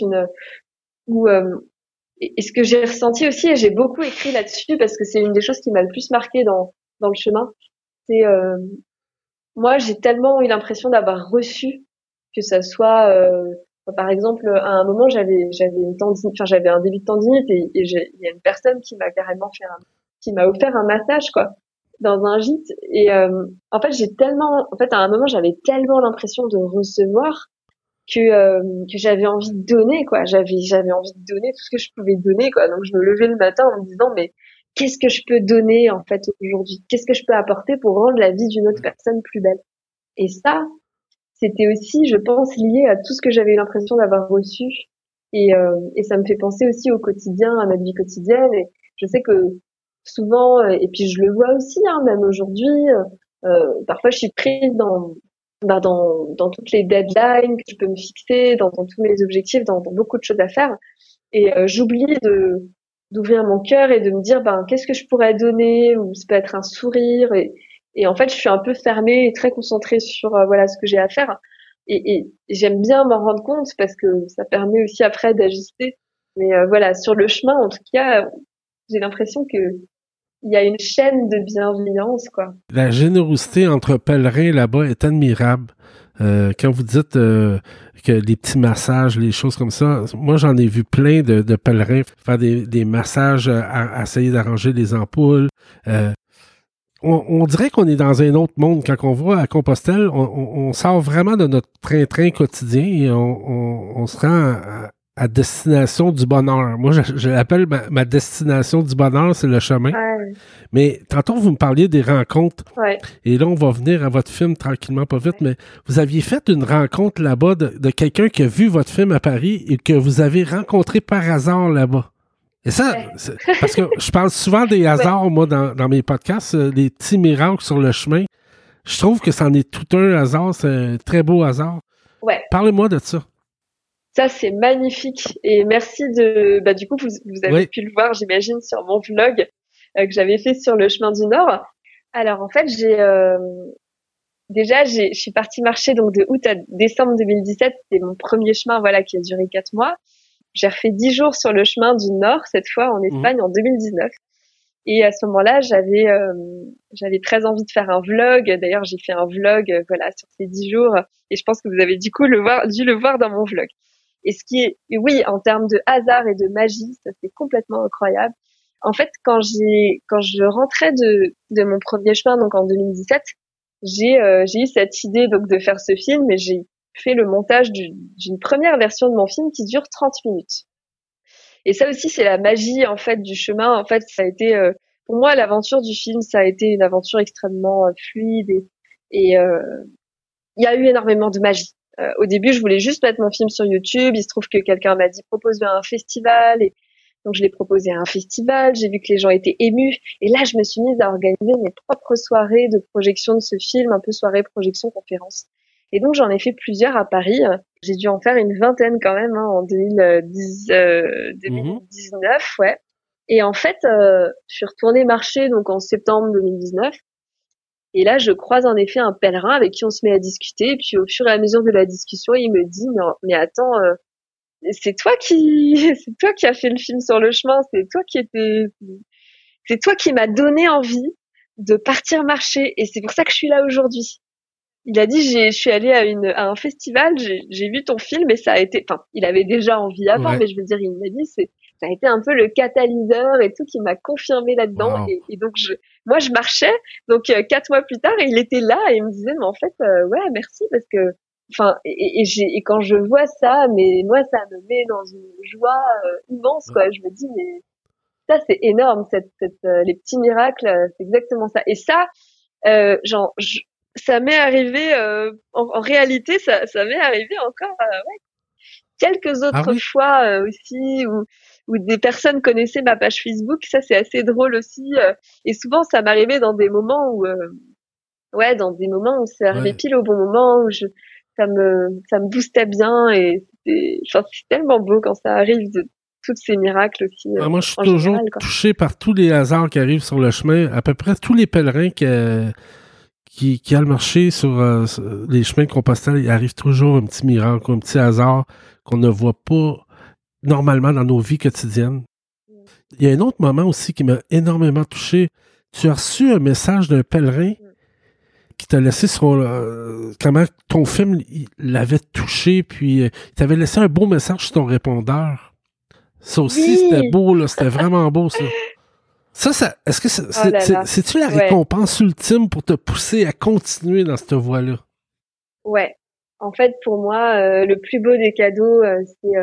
et ce que j'ai ressenti aussi, et j'ai beaucoup écrit là-dessus parce que c'est une des choses qui m'a le plus marqué dans le chemin, c'est moi, j'ai tellement eu l'impression d'avoir reçu, que ça soit, par exemple, à un moment, j'avais un début de tendinite, et il y a une personne qui m'a carrément qui m'a offert un massage, quoi, dans un gîte. Et en fait, à un moment, j'avais tellement l'impression de recevoir que j'avais envie de donner, quoi. J'avais envie de donner tout ce que je pouvais donner, quoi. Donc je me levais le matin en me disant, mais qu'est-ce que je peux donner, en fait, aujourd'hui? Qu'est-ce que je peux apporter pour rendre la vie d'une autre personne plus belle? Et ça, c'était aussi, je pense, lié à tout ce que j'avais eu l'impression d'avoir reçu. Et ça me fait penser aussi au quotidien, à notre vie quotidienne. Et je sais que souvent, et puis je le vois aussi, hein, même aujourd'hui, parfois je suis prise dans toutes les deadlines que je peux me fixer, dans tous mes objectifs, dans beaucoup de choses à faire. Et j'oublie d'ouvrir mon cœur et de me dire, qu'est-ce que je pourrais donner, ou ça peut être un sourire. Et en fait, je suis un peu fermée et très concentrée sur ce que j'ai à faire. Et j'aime bien m'en rendre compte parce que ça permet aussi après d'ajuster. Mais sur le chemin, en tout cas, j'ai l'impression que il y a une chaîne de bienveillance, quoi. La générosité entre pèlerins là-bas est admirable. Quand vous dites que les petits massages, les choses comme ça, moi j'en ai vu plein de pèlerins faire des massages à essayer d'arranger les ampoules. On dirait qu'on est dans un autre monde. Quand on va à Compostelle, on sort vraiment de notre train-train quotidien et on se rend à destination du bonheur. Moi, je l'appelle ma destination du bonheur, c'est le chemin. Ouais. Mais tantôt, vous me parliez des rencontres. Ouais. Et là, on va venir à votre film tranquillement, pas vite, mais vous aviez fait une rencontre là-bas de quelqu'un qui a vu votre film à Paris et que vous avez rencontré par hasard là-bas. Et ça, parce que je parle souvent des hasards, moi, dans mes podcasts, des petits miracles sur le chemin. Je trouve que c'en est tout un hasard, c'est un très beau hasard. Ouais. Parlez-moi de ça. Ça, c'est magnifique. Et merci du coup, vous avez pu le voir, j'imagine, sur mon vlog que j'avais fait sur le chemin du Nord. Alors, en fait, je suis partie marcher donc de août à décembre 2017. C'était mon premier chemin, qui a duré 4 mois. J'ai refait 10 jours sur le chemin du Nord, cette fois en Espagne, en 2019. Et à ce moment-là, j'avais très envie de faire un vlog. D'ailleurs, j'ai fait un vlog, sur ces 10 jours. Et je pense que vous avez du coup dû le voir dans mon vlog. Et ce qui est, oui, en termes de hasard et de magie, ça c'est complètement incroyable. En fait, quand je rentrais de mon premier chemin, donc en 2017, j'ai eu cette idée donc de faire ce film, et j'ai fait le montage d'une première version de mon film qui dure 30 minutes. Et ça aussi, c'est la magie, en fait, du chemin. En fait, ça a été, pour moi, l'aventure du film, ça a été une aventure extrêmement fluide, et il y a eu énormément de magie. Au début, je voulais juste mettre mon film sur YouTube. Il se trouve que quelqu'un m'a dit propose-le à un festival, et donc je l'ai proposé à un festival. J'ai vu que les gens étaient émus, et là, je me suis mise à organiser mes propres soirées de projection de ce film, un peu soirée, projection, conférence. Et donc, j'en ai fait plusieurs à Paris. J'ai dû en faire une vingtaine quand même, en 2019, ouais. Et en fait, je suis retournée marcher donc en septembre 2019. Et là, je croise en effet un pèlerin avec qui on se met à discuter. Et puis, au fur et à mesure de la discussion, il me dit, mais attends, c'est toi qui as fait le film sur le chemin. C'est toi qui m'as donné envie de partir marcher. Et c'est pour ça que je suis là aujourd'hui. Il a dit, je suis allée à un festival, j'ai vu ton film et ça a été, enfin, il avait déjà envie avant, mais je veux dire, il m'a dit, ça a été un peu le catalyseur et tout qui m'a confirmé là-dedans. Wow. Et donc, moi, je marchais. Donc, 4 mois plus tard, il était là et il me disait, mais en fait, ouais, merci parce que, enfin, et quand je vois ça, mais moi, ça me met dans une joie immense, quoi. Je me dis, mais ça, c'est énorme, les petits miracles, c'est exactement ça. Et ça, ça m'est arrivé en réalité, ça m'est arrivé encore quelques autres fois aussi où des personnes connaissaient ma page Facebook. Ça, c'est assez drôle aussi. Et souvent, ça m'arrivait dans des moments où c'est arrivé pile au bon moment où ça me boostait bien et c'est tellement beau quand ça arrive de tous ces miracles aussi. Moi, je suis toujours touché par tous les hasards qui arrivent sur le chemin. À peu près tous les pèlerins qui a le marché sur les chemins de Compostelle, il arrive toujours un petit miracle, un petit hasard qu'on ne voit pas normalement dans nos vies quotidiennes. Il y a un autre moment aussi qui m'a énormément touché. Tu as reçu un message d'un pèlerin qui t'a laissé sur comment ton film l'avait touché, puis il t'avait laissé un beau message sur ton répondeur. Ça aussi, c'était beau, là, c'était vraiment beau, ça. Ça, est-ce que c'est-tu la récompense ultime pour te pousser à continuer dans cette voie-là? Ouais. En fait, pour moi, le plus beau des cadeaux, c'est...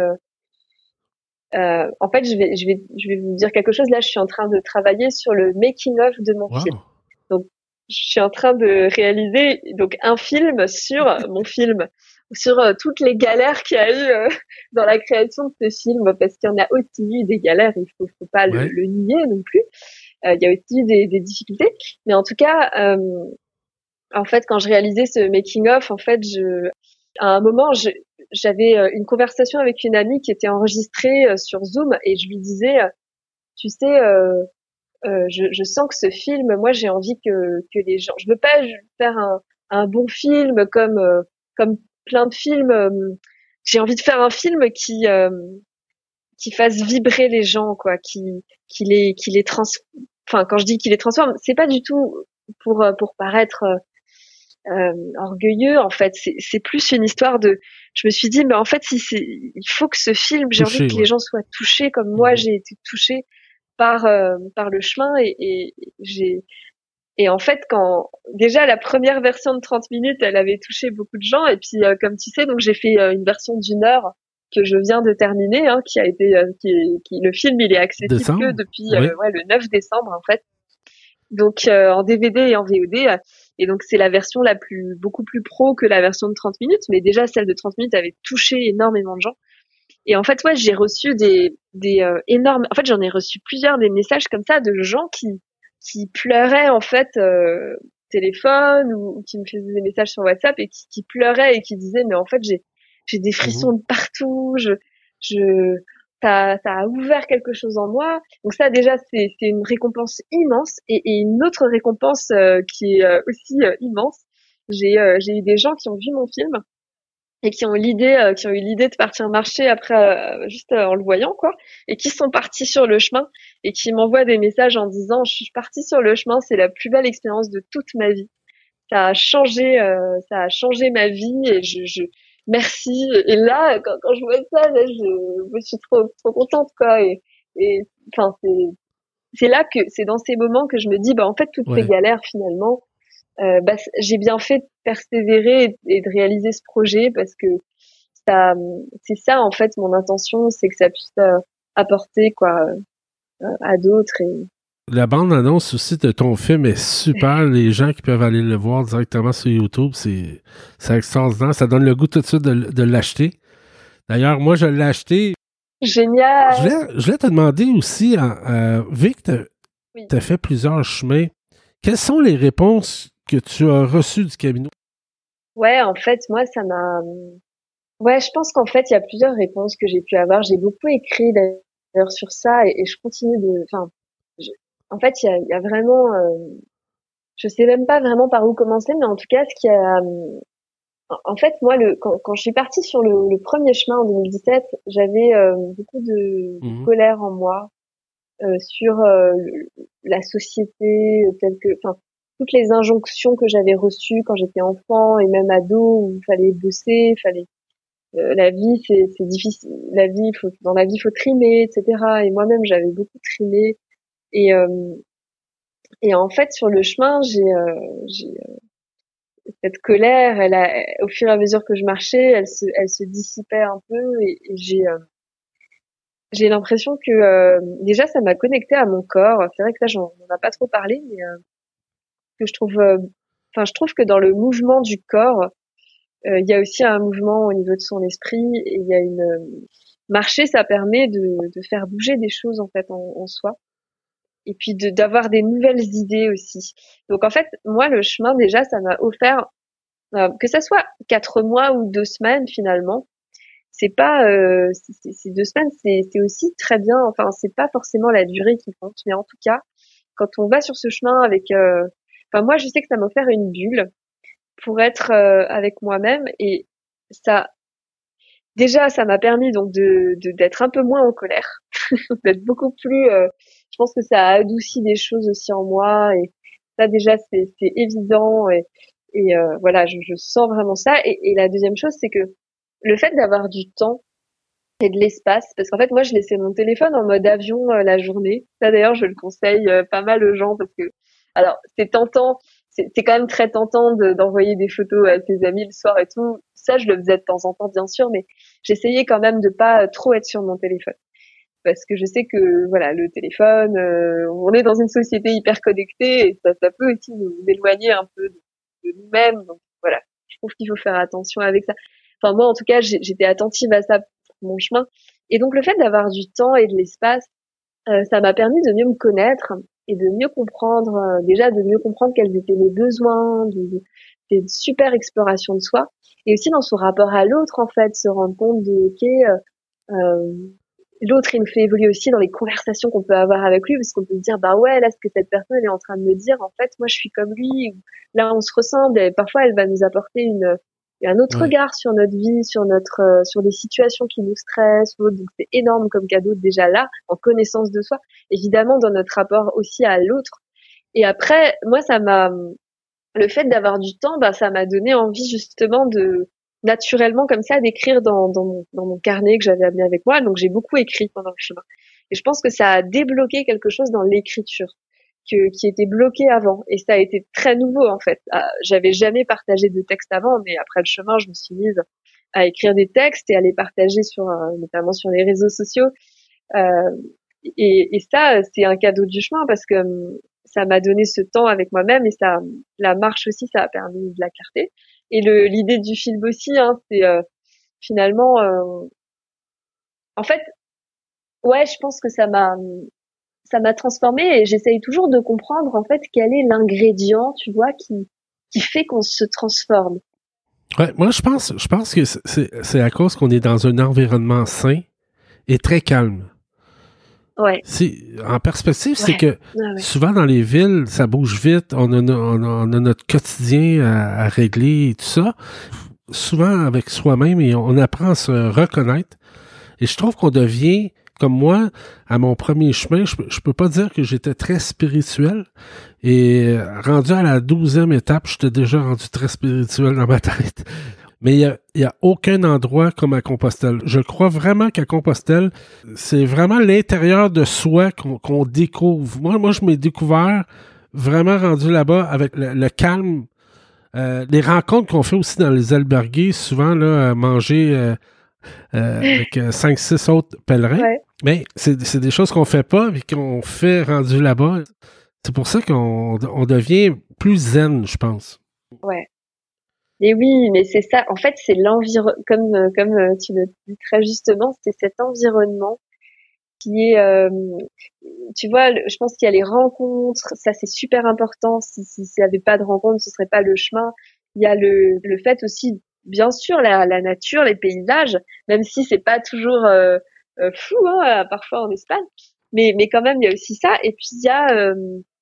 en fait, je vais vous dire quelque chose. Là, je suis en train de travailler sur le making-of de mon film. Donc, je suis en train de réaliser un film sur mon film, sur toutes les galères qu'il y a eu dans la création de ce film, parce qu'il y en a aussi eu des galères, il faut pas le nier non plus. Il y a aussi des difficultés, mais en tout cas, en fait, quand je réalisais ce making-of, en fait, à un moment, j'avais une conversation avec une amie qui était enregistrée sur Zoom et je lui disais, tu sais, je sens que ce film, moi, j'ai envie que les gens, je veux pas faire un bon film comme plein de films. J'ai envie de faire un film qui fasse vibrer les gens, quoi, qui les enfin, quand je dis qu'il les transforme, c'est pas du tout pour paraître orgueilleux, en fait. C'est plus une histoire de, je me suis dit, mais en fait, il faut que ce film, j'ai envie que les gens soient touchés comme moi, j'ai été touchée par le chemin et en fait, quand déjà la première version de 30 minutes, elle avait touché beaucoup de gens et puis comme tu sais, donc j'ai fait une version d'1 heure que je viens de terminer, qui a été le film il est accessible que depuis le 9 décembre en fait. Donc en DVD et en VOD et donc c'est la version beaucoup plus pro que la version de 30 minutes, mais déjà celle de 30 minutes avait touché énormément de gens. Et en fait, j'ai reçu des énormes, en fait, j'en ai reçu plusieurs des messages comme ça de gens qui pleuraient en fait téléphone ou qui me faisaient des messages sur WhatsApp et qui pleuraient et qui disaient mais en fait j'ai des frissons de partout, ça a ouvert quelque chose en moi. Donc ça déjà c'est une récompense immense et une autre récompense qui est aussi immense. J'ai eu des gens qui ont vu mon film et qui ont eu l'idée de partir marcher après juste en le voyant quoi et qui sont partis sur le chemin et qui m'envoient des messages en disant je suis partie sur le chemin, c'est la plus belle expérience de toute ma vie. Ça a changé ma vie et je merci. Et là quand je vois ça, là, je me suis trop contente quoi et enfin c'est là que c'est dans ces moments que je me dis en fait toutes ces galères finalement j'ai bien fait de persévérer et de réaliser ce projet parce que c'est ça en fait mon intention, c'est que ça puisse apporter quoi à d'autres. Et la bande-annonce aussi de ton film est super. Les gens qui peuvent aller le voir directement sur YouTube, c'est extraordinaire. Ça donne le goût tout de suite de l'acheter. D'ailleurs, moi, je l'ai acheté. Génial! Je voulais te demander aussi, vu que tu as fait plusieurs chemins, quelles sont les réponses que tu as reçues du Camino? Ouais, en fait, moi, ça m'a... Ouais, je pense qu'en fait, il y a plusieurs réponses que j'ai pu avoir. J'ai beaucoup écrit d'ailleurs sur ça et je continue de... Enfin, en fait, il y a vraiment... je sais même pas vraiment par où commencer, mais en tout cas, ce qui a, en fait, moi, quand je suis partie sur le premier chemin en 2017, j'avais beaucoup de colère en moi sur la société, enfin, toutes les injonctions que j'avais reçues quand j'étais enfant et même ado, où il fallait bosser, la vie, c'est difficile. Dans la vie, faut trimer, etc. Et moi-même, j'avais beaucoup trimé. Et en fait, sur le chemin, j'ai cette colère, au fur et à mesure que je marchais, elle se dissipait un peu et j'ai l'impression que déjà ça m'a connectée à mon corps. C'est vrai que ça, on n'en a pas trop parlé, mais que je trouve que dans le mouvement du corps, il y a aussi un mouvement au niveau de son esprit et il y a marcher, ça permet de faire bouger des choses en fait en soi. Et puis d'avoir des nouvelles idées aussi. Donc en fait, moi le chemin déjà, ça m'a offert que ça soit 4 mois ou 2 semaines finalement. C'est pas ces 2 semaines, c'est aussi très bien. Enfin, c'est pas forcément la durée qui compte, mais en tout cas, quand on va sur ce chemin avec, enfin moi je sais que ça m'a offert une bulle pour être avec moi-même et ça. Déjà, ça m'a permis donc d'être un peu moins en colère, d'être beaucoup plus. Je pense que ça a adouci des choses aussi en moi et ça déjà c'est évident et voilà, je sens vraiment ça. Et la deuxième chose, c'est que le fait d'avoir du temps et de l'espace, parce qu'en fait moi je laissais mon téléphone en mode avion la journée. Ça d'ailleurs je le conseille pas mal aux gens parce que alors c'est tentant. C'est quand même très tentant d'envoyer des photos à tes amis le soir et tout. Ça, je le faisais de temps en temps, bien sûr, mais j'essayais quand même de pas trop être sur mon téléphone. Parce que je sais que, voilà, le téléphone, on est dans une société hyper connectée et ça peut aussi nous éloigner un peu de nous-mêmes. Donc, voilà. Je trouve qu'il faut faire attention avec ça. Enfin, moi, en tout cas, j'étais attentive à ça pour mon chemin. Et donc, le fait d'avoir du temps et de l'espace, ça m'a permis de mieux me connaître et de mieux comprendre, déjà de mieux comprendre quels étaient mes besoins, des super explorations de soi, et aussi dans son rapport à l'autre en fait, se rendre compte de l'autre il nous fait évoluer aussi dans les conversations qu'on peut avoir avec lui, parce qu'on peut se dire bah ouais là ce que cette personne elle est en train de me dire, en fait moi je suis comme lui, là on se ressemble, et parfois elle va nous apporter un autre regard sur notre vie, sur des situations qui nous stressent, donc c'est énorme comme cadeau déjà là, en connaissance de soi, évidemment dans notre rapport aussi à l'autre. Et après, moi le fait d'avoir du temps, bah ça m'a donné envie justement naturellement comme ça d'écrire dans mon carnet que j'avais amené avec moi. Donc j'ai beaucoup écrit pendant le chemin. Et je pense que ça a débloqué quelque chose dans l'écriture qui était bloqué avant, et ça a été très nouveau en fait. J'avais jamais partagé de texte avant, mais après le chemin, je me suis mise à écrire des textes et à les partager notamment sur les réseaux sociaux. Et ça, c'est un cadeau du chemin parce que ça m'a donné ce temps avec moi-même, et ça, la marche aussi, ça a permis de la clarté. Et l'idée du film aussi, hein, c'est finalement, en fait, ouais, je pense que ça m'a transformée, et j'essaye toujours de comprendre en fait quel est l'ingrédient, tu vois, qui fait qu'on se transforme. Ouais, moi je pense que c'est à cause qu'on est dans un environnement sain et très calme. Ouais. En perspective, c'est que souvent dans les villes, ça bouge vite, on a notre quotidien à régler et tout ça. Souvent avec soi-même, et on apprend à se reconnaître. Et je trouve qu'on devient, comme moi, à mon premier chemin, je peux pas dire que j'étais très spirituel. Et rendu à la 12e étape, j'étais déjà rendu très spirituel dans ma tête. Mais il y a aucun endroit comme à Compostelle. Je crois vraiment qu'à Compostelle, c'est vraiment l'intérieur de soi qu'on découvre. Moi, je m'ai découvert vraiment rendu là-bas avec le calme. Les rencontres qu'on fait aussi dans les albergues, souvent là, manger avec 5-6 autres pèlerins. Ouais. Mais c'est des choses qu'on fait pas et qu'on fait rendu là-bas. C'est pour ça qu'on devient plus zen, je pense. Ouais. Mais oui, mais c'est ça. En fait, c'est l'environnement, comme tu le dis très justement, c'est cet environnement qui est, tu vois, je pense qu'il y a les rencontres, ça c'est super important. S'il y avait pas de rencontres, ce serait pas le chemin. Il y a le fait aussi, bien sûr, la nature, les paysages, même si c'est pas toujours fou, hein, parfois en Espagne. Mais quand même, il y a aussi ça. Et puis il y a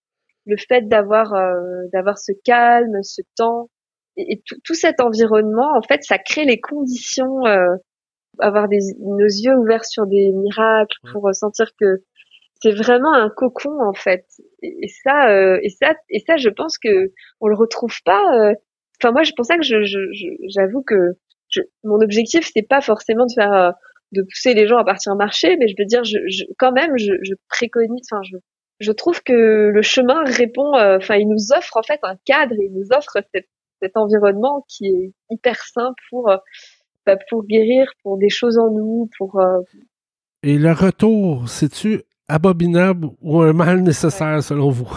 le fait d'avoir ce calme, ce temps et tout cet environnement, en fait, ça crée les conditions, avoir nos yeux ouverts sur des miracles pour ressentir que c'est vraiment un cocon en fait. Et ça, je pense que on le retrouve pas. Enfin moi, c'est pour ça que j'avoue que mon objectif c'est pas forcément de faire de pousser les gens à partir marcher, mais je veux dire, quand même, je préconise. Enfin, je trouve que le chemin répond. Enfin, il nous offre en fait un cadre, il nous offre cet environnement qui est hyper sain pour guérir, pour des choses en nous, pour. Et le retour, c'est-tu abominable ou un mal nécessaire selon vous?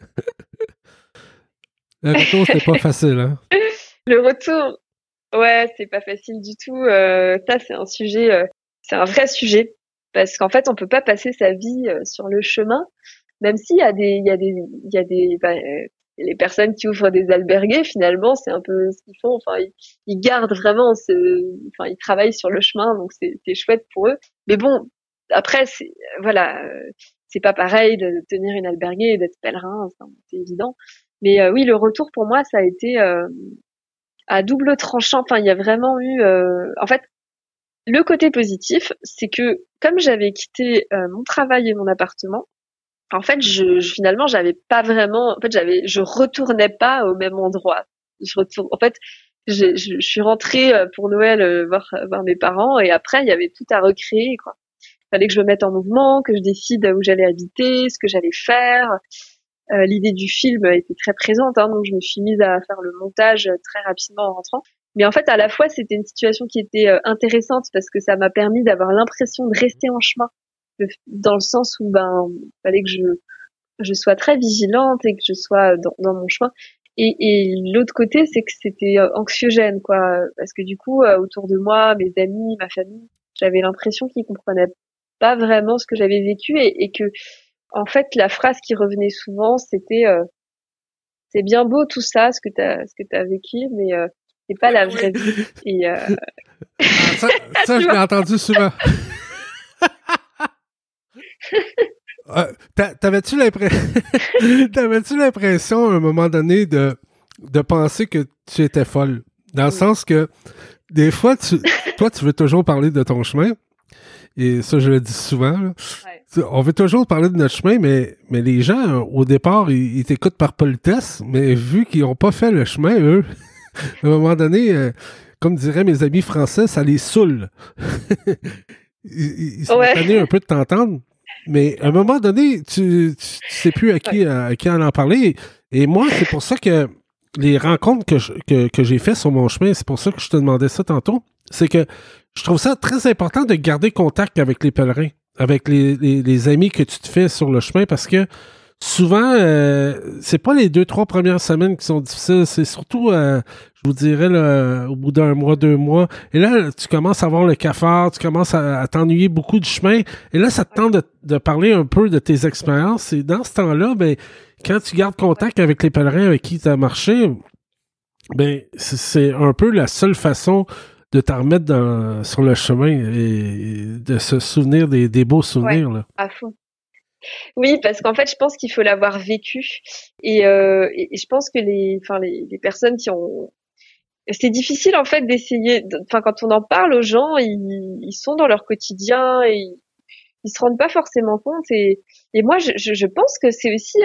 Le retour, c'est pas facile, hein? Le retour, ouais, c'est pas facile du tout. Ça, c'est un sujet, c'est un vrai sujet parce qu'en fait, on peut pas passer sa vie sur le chemin, même s'il y a des, les personnes qui ouvrent des albergues, finalement, c'est un peu ce qu'ils font. Enfin, ils gardent vraiment ils travaillent sur le chemin, donc c'est chouette pour eux. Mais bon, après, c'est pas pareil de tenir une alberguée et d'être pèlerin, c'est évident. Mais oui, le retour pour moi, ça a été à double tranchant. Enfin, il y a vraiment eu, en fait, le côté positif, c'est que comme j'avais quitté mon travail et mon appartement, en fait, finalement, j'avais pas vraiment, en fait, je retournais pas au même endroit. En fait, je suis rentrée pour Noël voir mes parents et après, il y avait tout à recréer, quoi. Fallait que je me mette en mouvement, que je décide où j'allais habiter, ce que j'allais faire. L'idée du film était très présente, hein, donc je me suis mise à faire le montage très rapidement en rentrant. Mais en fait, à la fois, c'était une situation qui était intéressante parce que ça m'a permis d'avoir l'impression de rester en chemin, dans le sens où fallait que je sois très vigilante et que je sois dans mon chemin. Et l'autre côté, c'est que c'était anxiogène, quoi, parce que du coup, autour de moi, mes amis, ma famille, j'avais l'impression qu'ils comprenaient pas vraiment ce que j'avais vécu et que en fait, la phrase qui revenait souvent, c'était c'est bien beau tout ça, ce que t'as vécu, mais c'est pas la vraie vie. Et ça je l'ai entendu souvent. T'avais-tu l'impression à un moment donné de penser que tu étais folle? Dans le sens que des fois, toi, tu veux toujours parler de ton chemin. Et ça, je le dis souvent. Là. Ouais. On veut toujours parler de notre chemin, mais les gens, au départ, ils t'écoutent par politesse, mais vu qu'ils n'ont pas fait le chemin, eux, à un moment donné, comme diraient mes amis français, ça les saoule. ils sont tannés un peu de t'entendre, mais à un moment donné, tu sais plus à qui en parler. Et moi, c'est pour ça que les rencontres que j'ai faites sur mon chemin, c'est pour ça que je te demandais ça tantôt, c'est que je trouve ça très important de garder contact avec les pèlerins, avec les amis que tu te fais sur le chemin, parce que souvent, c'est pas les 2-3 premières semaines qui sont difficiles, c'est surtout, je vous dirais, là, au bout d'1 mois, 2 mois. Et là, tu commences à avoir le cafard, tu commences à t'ennuyer beaucoup du chemin. Et là, ça te tente de parler un peu de tes expériences. Et dans ce temps-là, quand tu gardes contact avec les pèlerins avec qui tu as marché, c'est un peu la seule façon de t'en remettre sur le chemin et de se souvenir des beaux souvenirs. Ouais, là. À fond. Oui, parce qu'en fait, je pense qu'il faut l'avoir vécu. Et je pense que les personnes qui ont... C'est difficile, en fait, d'essayer... Enfin, quand on en parle aux gens, ils sont dans leur quotidien et ils se rendent pas forcément compte. Et moi, je pense que c'est aussi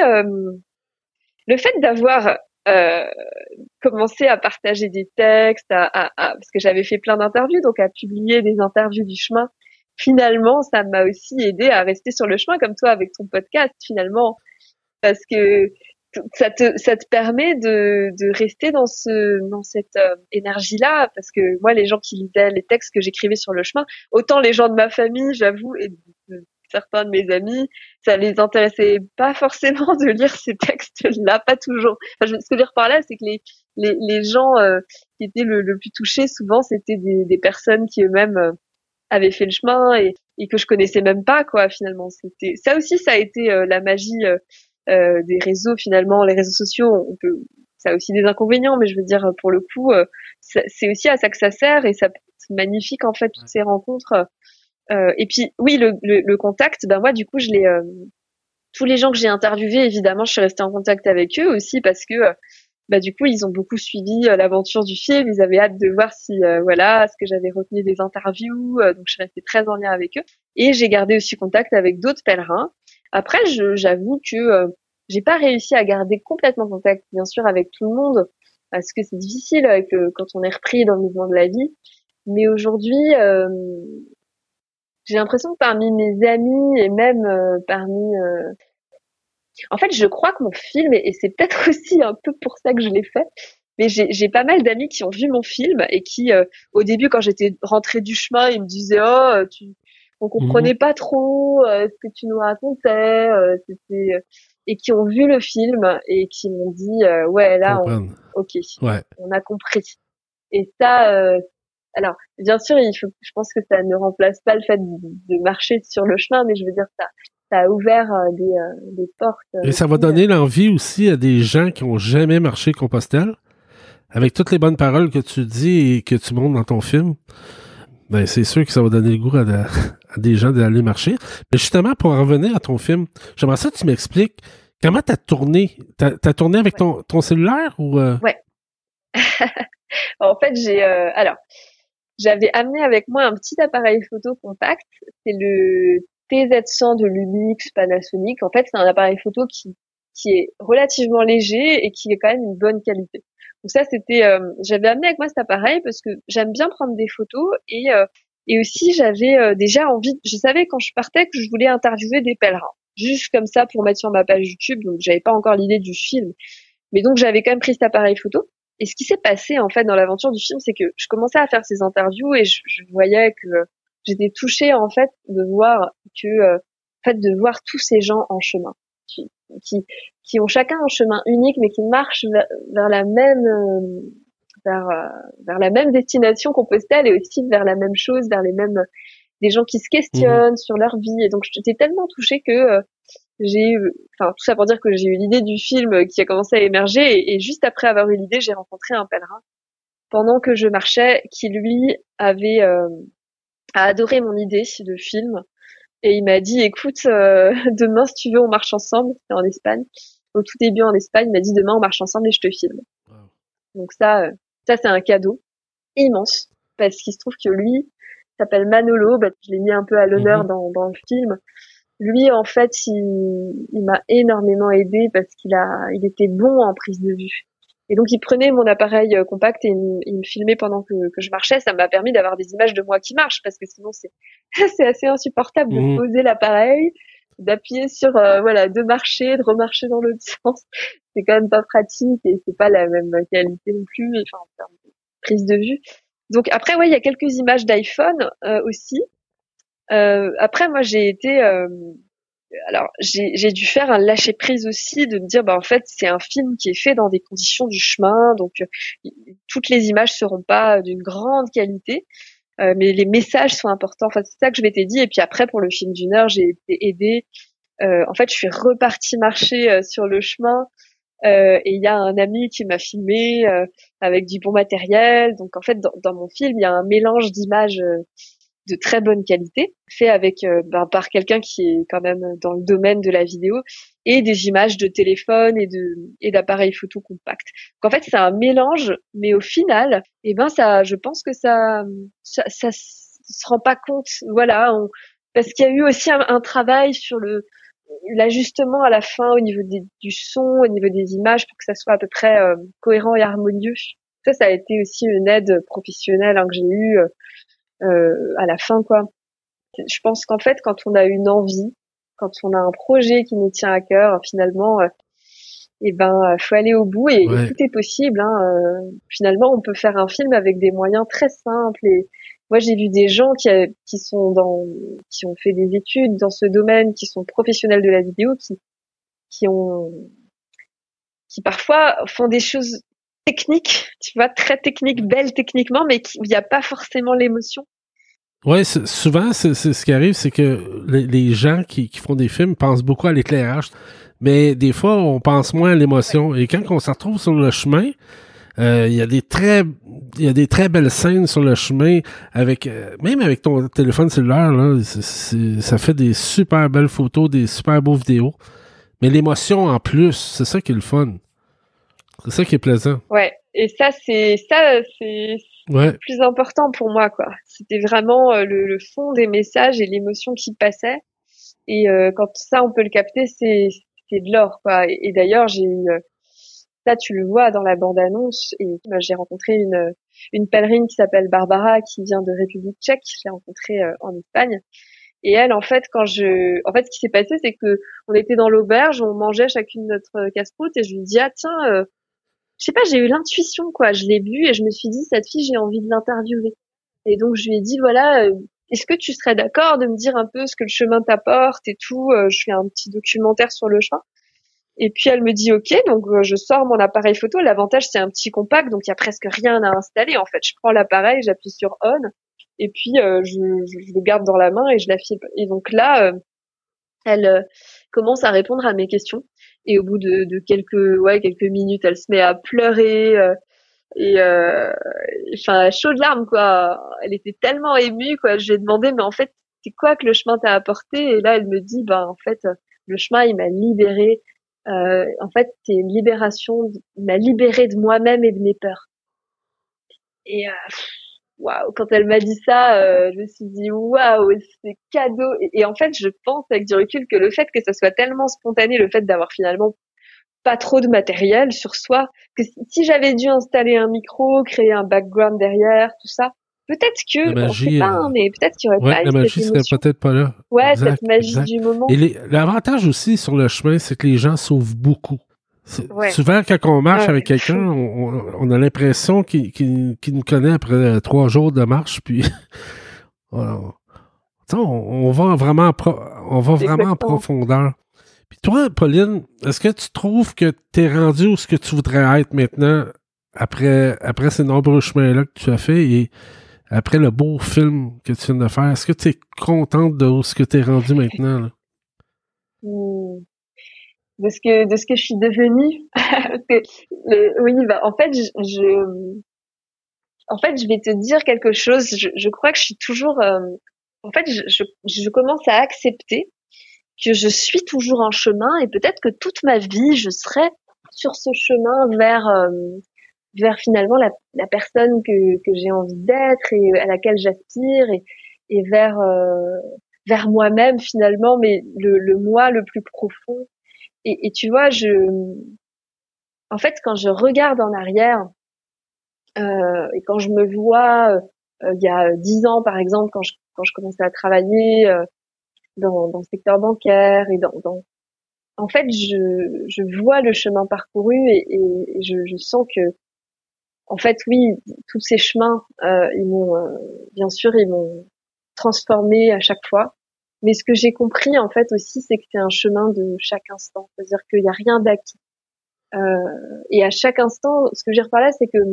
le fait d'avoir... commencer à partager des textes, parce que j'avais fait plein d'interviews, donc à publier des interviews du chemin. Finalement, ça m'a aussi aidé à rester sur le chemin, comme toi avec ton podcast, finalement, parce que ça te permet de rester dans cette énergie-là, parce que moi, les gens qui lisaient les textes que j'écrivais sur le chemin, autant les gens de ma famille, j'avoue, et certains de mes amis, ça les intéressait pas forcément de lire ces textes-là, pas toujours. Enfin, ce que je veux dire par là, c'est que les gens qui étaient le plus touchés, souvent, c'était des personnes qui eux-mêmes avaient fait le chemin et que je connaissais même pas, quoi, finalement. Ça aussi, ça a été la magie des réseaux, finalement. Les réseaux sociaux, ça a aussi des inconvénients, mais je veux dire, pour le coup, c'est aussi à ça que ça sert et c'est magnifique, en fait, toutes ces rencontres. Et puis oui, le contact, moi du coup je tous les gens que j'ai interviewés, évidemment, je suis restée en contact avec eux aussi parce que du coup, ils ont beaucoup suivi l'aventure du film. Ils avaient hâte de voir si ce que j'avais retenu des interviews. Donc, je suis restée très en lien avec eux. Et j'ai gardé aussi contact avec d'autres pèlerins. Après, j'avoue que j'ai pas réussi à garder complètement contact, bien sûr, avec tout le monde parce que c'est difficile quand on est repris dans le mouvement de la vie. Mais aujourd'hui, j'ai l'impression que parmi mes amis et même parmi... En fait, je crois que mon film, et c'est peut-être aussi un peu pour ça que je l'ai fait, mais j'ai pas mal d'amis qui ont vu mon film et qui, au début, quand j'étais rentrée du chemin, ils me disaient « Oh, on comprenait pas trop ce que tu nous racontais. » et qui ont vu le film et qui m'ont dit « Ouais, là, on a compris. » Et ça... alors, bien sûr, je pense que ça ne remplace pas le fait de marcher sur le chemin, mais je veux dire, ça a ouvert des portes. Et ça va donner l'envie aussi à des gens qui n'ont jamais marché Compostelle, avec toutes les bonnes paroles que tu dis et que tu montres dans ton film. Ben, c'est sûr que ça va donner le goût à des gens d'aller marcher. Mais justement, pour en revenir à ton film, j'aimerais ça que tu m'expliques comment t'as tourné. T'as tourné avec ton cellulaire ou... Ouais. En fait, j'avais amené avec moi un petit appareil photo compact. C'est le TZ100 de Lumix Panasonic. En fait, c'est un appareil photo qui est relativement léger et qui est quand même une bonne qualité. Donc ça, j'avais amené avec moi cet appareil parce que j'aime bien prendre des photos et aussi j'avais déjà envie. Je savais quand je partais que je voulais interviewer des pèlerins, juste comme ça pour mettre sur ma page YouTube. Donc j'avais pas encore l'idée du film, mais donc j'avais quand même pris cet appareil photo. Et ce qui s'est passé en fait dans l'aventure du film, c'est que je commençais à faire ces interviews et je voyais que j'étais touchée en fait de voir tous ces gens en chemin qui ont chacun un chemin unique mais qui marchent vers la même vers la même destination Compostelle et aussi vers la même chose, vers des gens qui se questionnent sur leur vie. Et donc j'étais tellement touchée que tout ça pour dire que j'ai eu l'idée du film qui a commencé à émerger et juste après avoir eu l'idée, j'ai rencontré un pèlerin pendant que je marchais qui lui a adoré mon idée de film et il m'a dit écoute demain si tu veux on marche ensemble. C'était en Espagne, au tout début en Espagne. Il m'a dit demain on marche ensemble et je te filme. Wow. Donc ça c'est un cadeau immense parce qu'il se trouve que lui s'appelle Manolo. Je l'ai mis un peu à l'honneur dans le film. Lui, en fait, il m'a énormément aidé parce il était bon en prise de vue. Et donc, il prenait mon appareil compact et il me filmait pendant que je marchais. Ça m'a permis d'avoir des images de moi qui marchent parce que sinon, c'est assez insupportable de poser l'appareil, d'appuyer sur, de marcher, de remarcher dans l'autre sens. C'est quand même pas pratique et c'est pas la même qualité non plus, en termes de prise de vue. Donc, après, il y a quelques images d'iPhone, aussi. Après moi j'ai dû faire un lâcher prise aussi de me dire en fait c'est un film qui est fait dans des conditions du chemin donc toutes les images seront pas d'une grande qualité mais les messages sont importants. Enfin c'est ça que je m'étais dit et puis après pour le film d'1 heure j'ai été aidée. En fait je suis repartie marcher sur le chemin et il y a un ami qui m'a filmé avec du bon matériel. Donc en fait dans mon film il y a un mélange d'images de très bonne qualité, fait avec par quelqu'un qui est quand même dans le domaine de la vidéo et des images de téléphone et d'appareils photo compact. Donc en fait c'est un mélange, mais au final, je pense que ça se rend pas compte, parce qu'il y a eu aussi un travail sur l'ajustement à la fin au niveau du son, au niveau des images pour que ça soit à peu près cohérent et harmonieux. Ça a été aussi une aide professionnelle que j'ai eue. À la fin, quoi. Je pense qu'en fait, quand on a une envie, quand on a un projet qui nous tient à cœur, finalement, faut aller au bout et tout est possible. Finalement, on peut faire un film avec des moyens très simples. Et moi, j'ai vu des gens qui ont fait des études dans ce domaine, qui sont professionnels de la vidéo, qui parfois font des choses techniques, tu vois, très techniques, belles techniquement, mais il n'y a pas forcément l'émotion. Oui, souvent, c'est ce qui arrive, c'est que les gens qui font des films pensent beaucoup à l'éclairage, mais des fois, on pense moins à l'émotion. Et quand on se retrouve sur le chemin, Il y a des très belles scènes sur le chemin avec même avec ton téléphone cellulaire là, ça fait des super belles photos, des super beaux vidéos. Mais l'émotion en plus, c'est ça qui est le fun. C'est ça qui est plaisant. Ouais, et c'est le plus important pour moi, quoi. C'était vraiment le fond des messages et l'émotion qui passait. Et quand ça, on peut le capter, c'est de l'or, quoi. Et d'ailleurs, j'ai eu ça, tu le vois dans la bande-annonce. Et j'ai rencontré une pèlerine qui s'appelle Barbara, qui vient de République tchèque. Je l'ai rencontrée en Espagne. Et elle, en fait, ce qui s'est passé, c'est que on était dans l'auberge, on mangeait chacune notre casse-croûte, et je lui dis tiens, je sais pas, j'ai eu l'intuition, quoi. Je l'ai vue et je me suis dit cette fille, j'ai envie de l'interviewer. Et donc je lui ai dit voilà, est-ce que tu serais d'accord de me dire un peu ce que le chemin t'apporte et tout. Je fais un petit documentaire sur le chemin. Et puis elle me dit ok, donc je sors mon appareil photo. L'avantage c'est un petit compact, donc il y a presque rien à installer. En fait, je prends l'appareil, j'appuie sur on, et puis je le garde dans la main et je la filme. Et donc là, elle commence à répondre à mes questions. Et au bout de quelques minutes, elle se met à pleurer enfin chaud de larmes, quoi. Elle était tellement émue, quoi. Je lui ai demandé mais en fait c'est quoi que le chemin t'a apporté? Et là elle me dit en fait le chemin il m'a libérée. En fait c'est une libération, il m'a libérée de moi-même et de mes peurs. Et waouh, quand elle m'a dit ça, je me suis dit waouh, c'est cadeau. Et en fait je pense avec du recul que le fait que ça soit tellement spontané, le fait d'avoir finalement pas trop de matériel sur soi, que si j'avais dû installer un micro, créer un background derrière, tout ça, peut-être que, la magie, on sait pas, mais peut-être qu'il y aurait pas eu la magie cette émotion. serait peut-être pas là. Ouais, exact, cette magie exact. du moment. Et l'avantage aussi sur le chemin, c'est que les gens sauvent beaucoup. Souvent, quand on marche avec quelqu'un, on a l'impression qu'il nous connaît après 3 jours de marche, puis on va vraiment en profondeur. Puis toi, Pauline, est-ce que tu trouves que tu es rendu où ce que tu voudrais être maintenant après ces nombreux chemins-là que tu as fait et après le beau film que tu viens de faire? Est-ce que tu es contente de où ce que tu es rendu maintenant? Là? De ce que je suis devenue? En fait, je vais te dire quelque chose. Je crois que je suis toujours... en fait, je commence à accepter que je suis toujours en chemin et peut-être que toute ma vie, je serai sur ce chemin vers finalement la personne que j'ai envie d'être et à laquelle j'aspire et vers moi-même finalement, mais le moi le plus profond. Et tu vois, en fait, quand je regarde en arrière et quand je me vois il y a 10 ans par exemple, quand je commençais à travailler dans le secteur bancaire et en fait je vois le chemin parcouru et je sens que en fait oui, tous ces chemins ils m'ont bien sûr ils m'ont transformé à chaque fois, mais ce que j'ai compris en fait aussi c'est que c'est un chemin de chaque instant, c'est-à-dire qu'il y a rien d'acquis et à chaque instant ce que j'ai repars là c'est que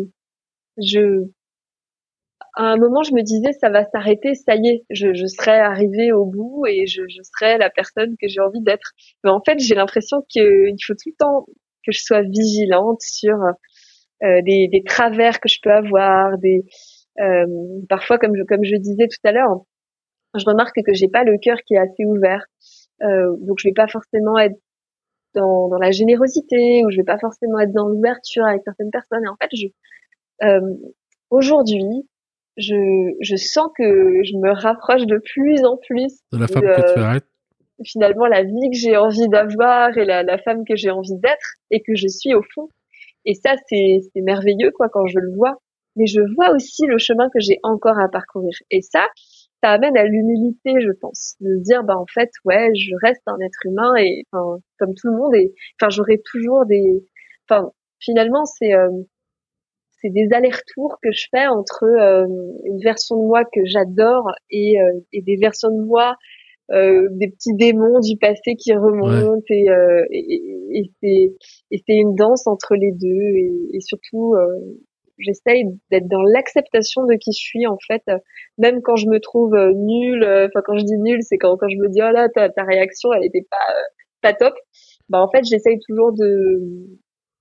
à un moment, je me disais, ça va s'arrêter, ça y est, je serai arrivée au bout et je serai la personne que j'ai envie d'être. Mais en fait, j'ai l'impression qu'il faut tout le temps que je sois vigilante sur des travers que je peux avoir, parfois, comme je disais tout à l'heure, je remarque que j'ai pas le cœur qui est assez ouvert. Donc, je vais pas forcément être dans la générosité ou je vais pas forcément être dans l'ouverture avec certaines personnes. Et en fait, aujourd'hui, je sens que je me rapproche de plus en plus de la femme que tu arrêtes. Finalement, la vie que j'ai envie d'avoir et la femme que j'ai envie d'être et que je suis au fond. Et ça, c'est merveilleux, quoi, quand je le vois. Mais je vois aussi le chemin que j'ai encore à parcourir. Et ça amène à l'humilité, je pense, de se dire, en fait, ouais, je reste un être humain et, comme tout le monde et, j'aurai toujours finalement, c'est des allers-retours que je fais entre une version de moi que j'adore et des versions de moi, des petits démons du passé qui remontent et c'est une danse entre les deux et surtout j'essaye d'être dans l'acceptation de qui je suis en fait, même quand je me trouve nulle. Quand je dis nulle, c'est quand je me dis oh là ta réaction elle était pas top. En fait j'essaye toujours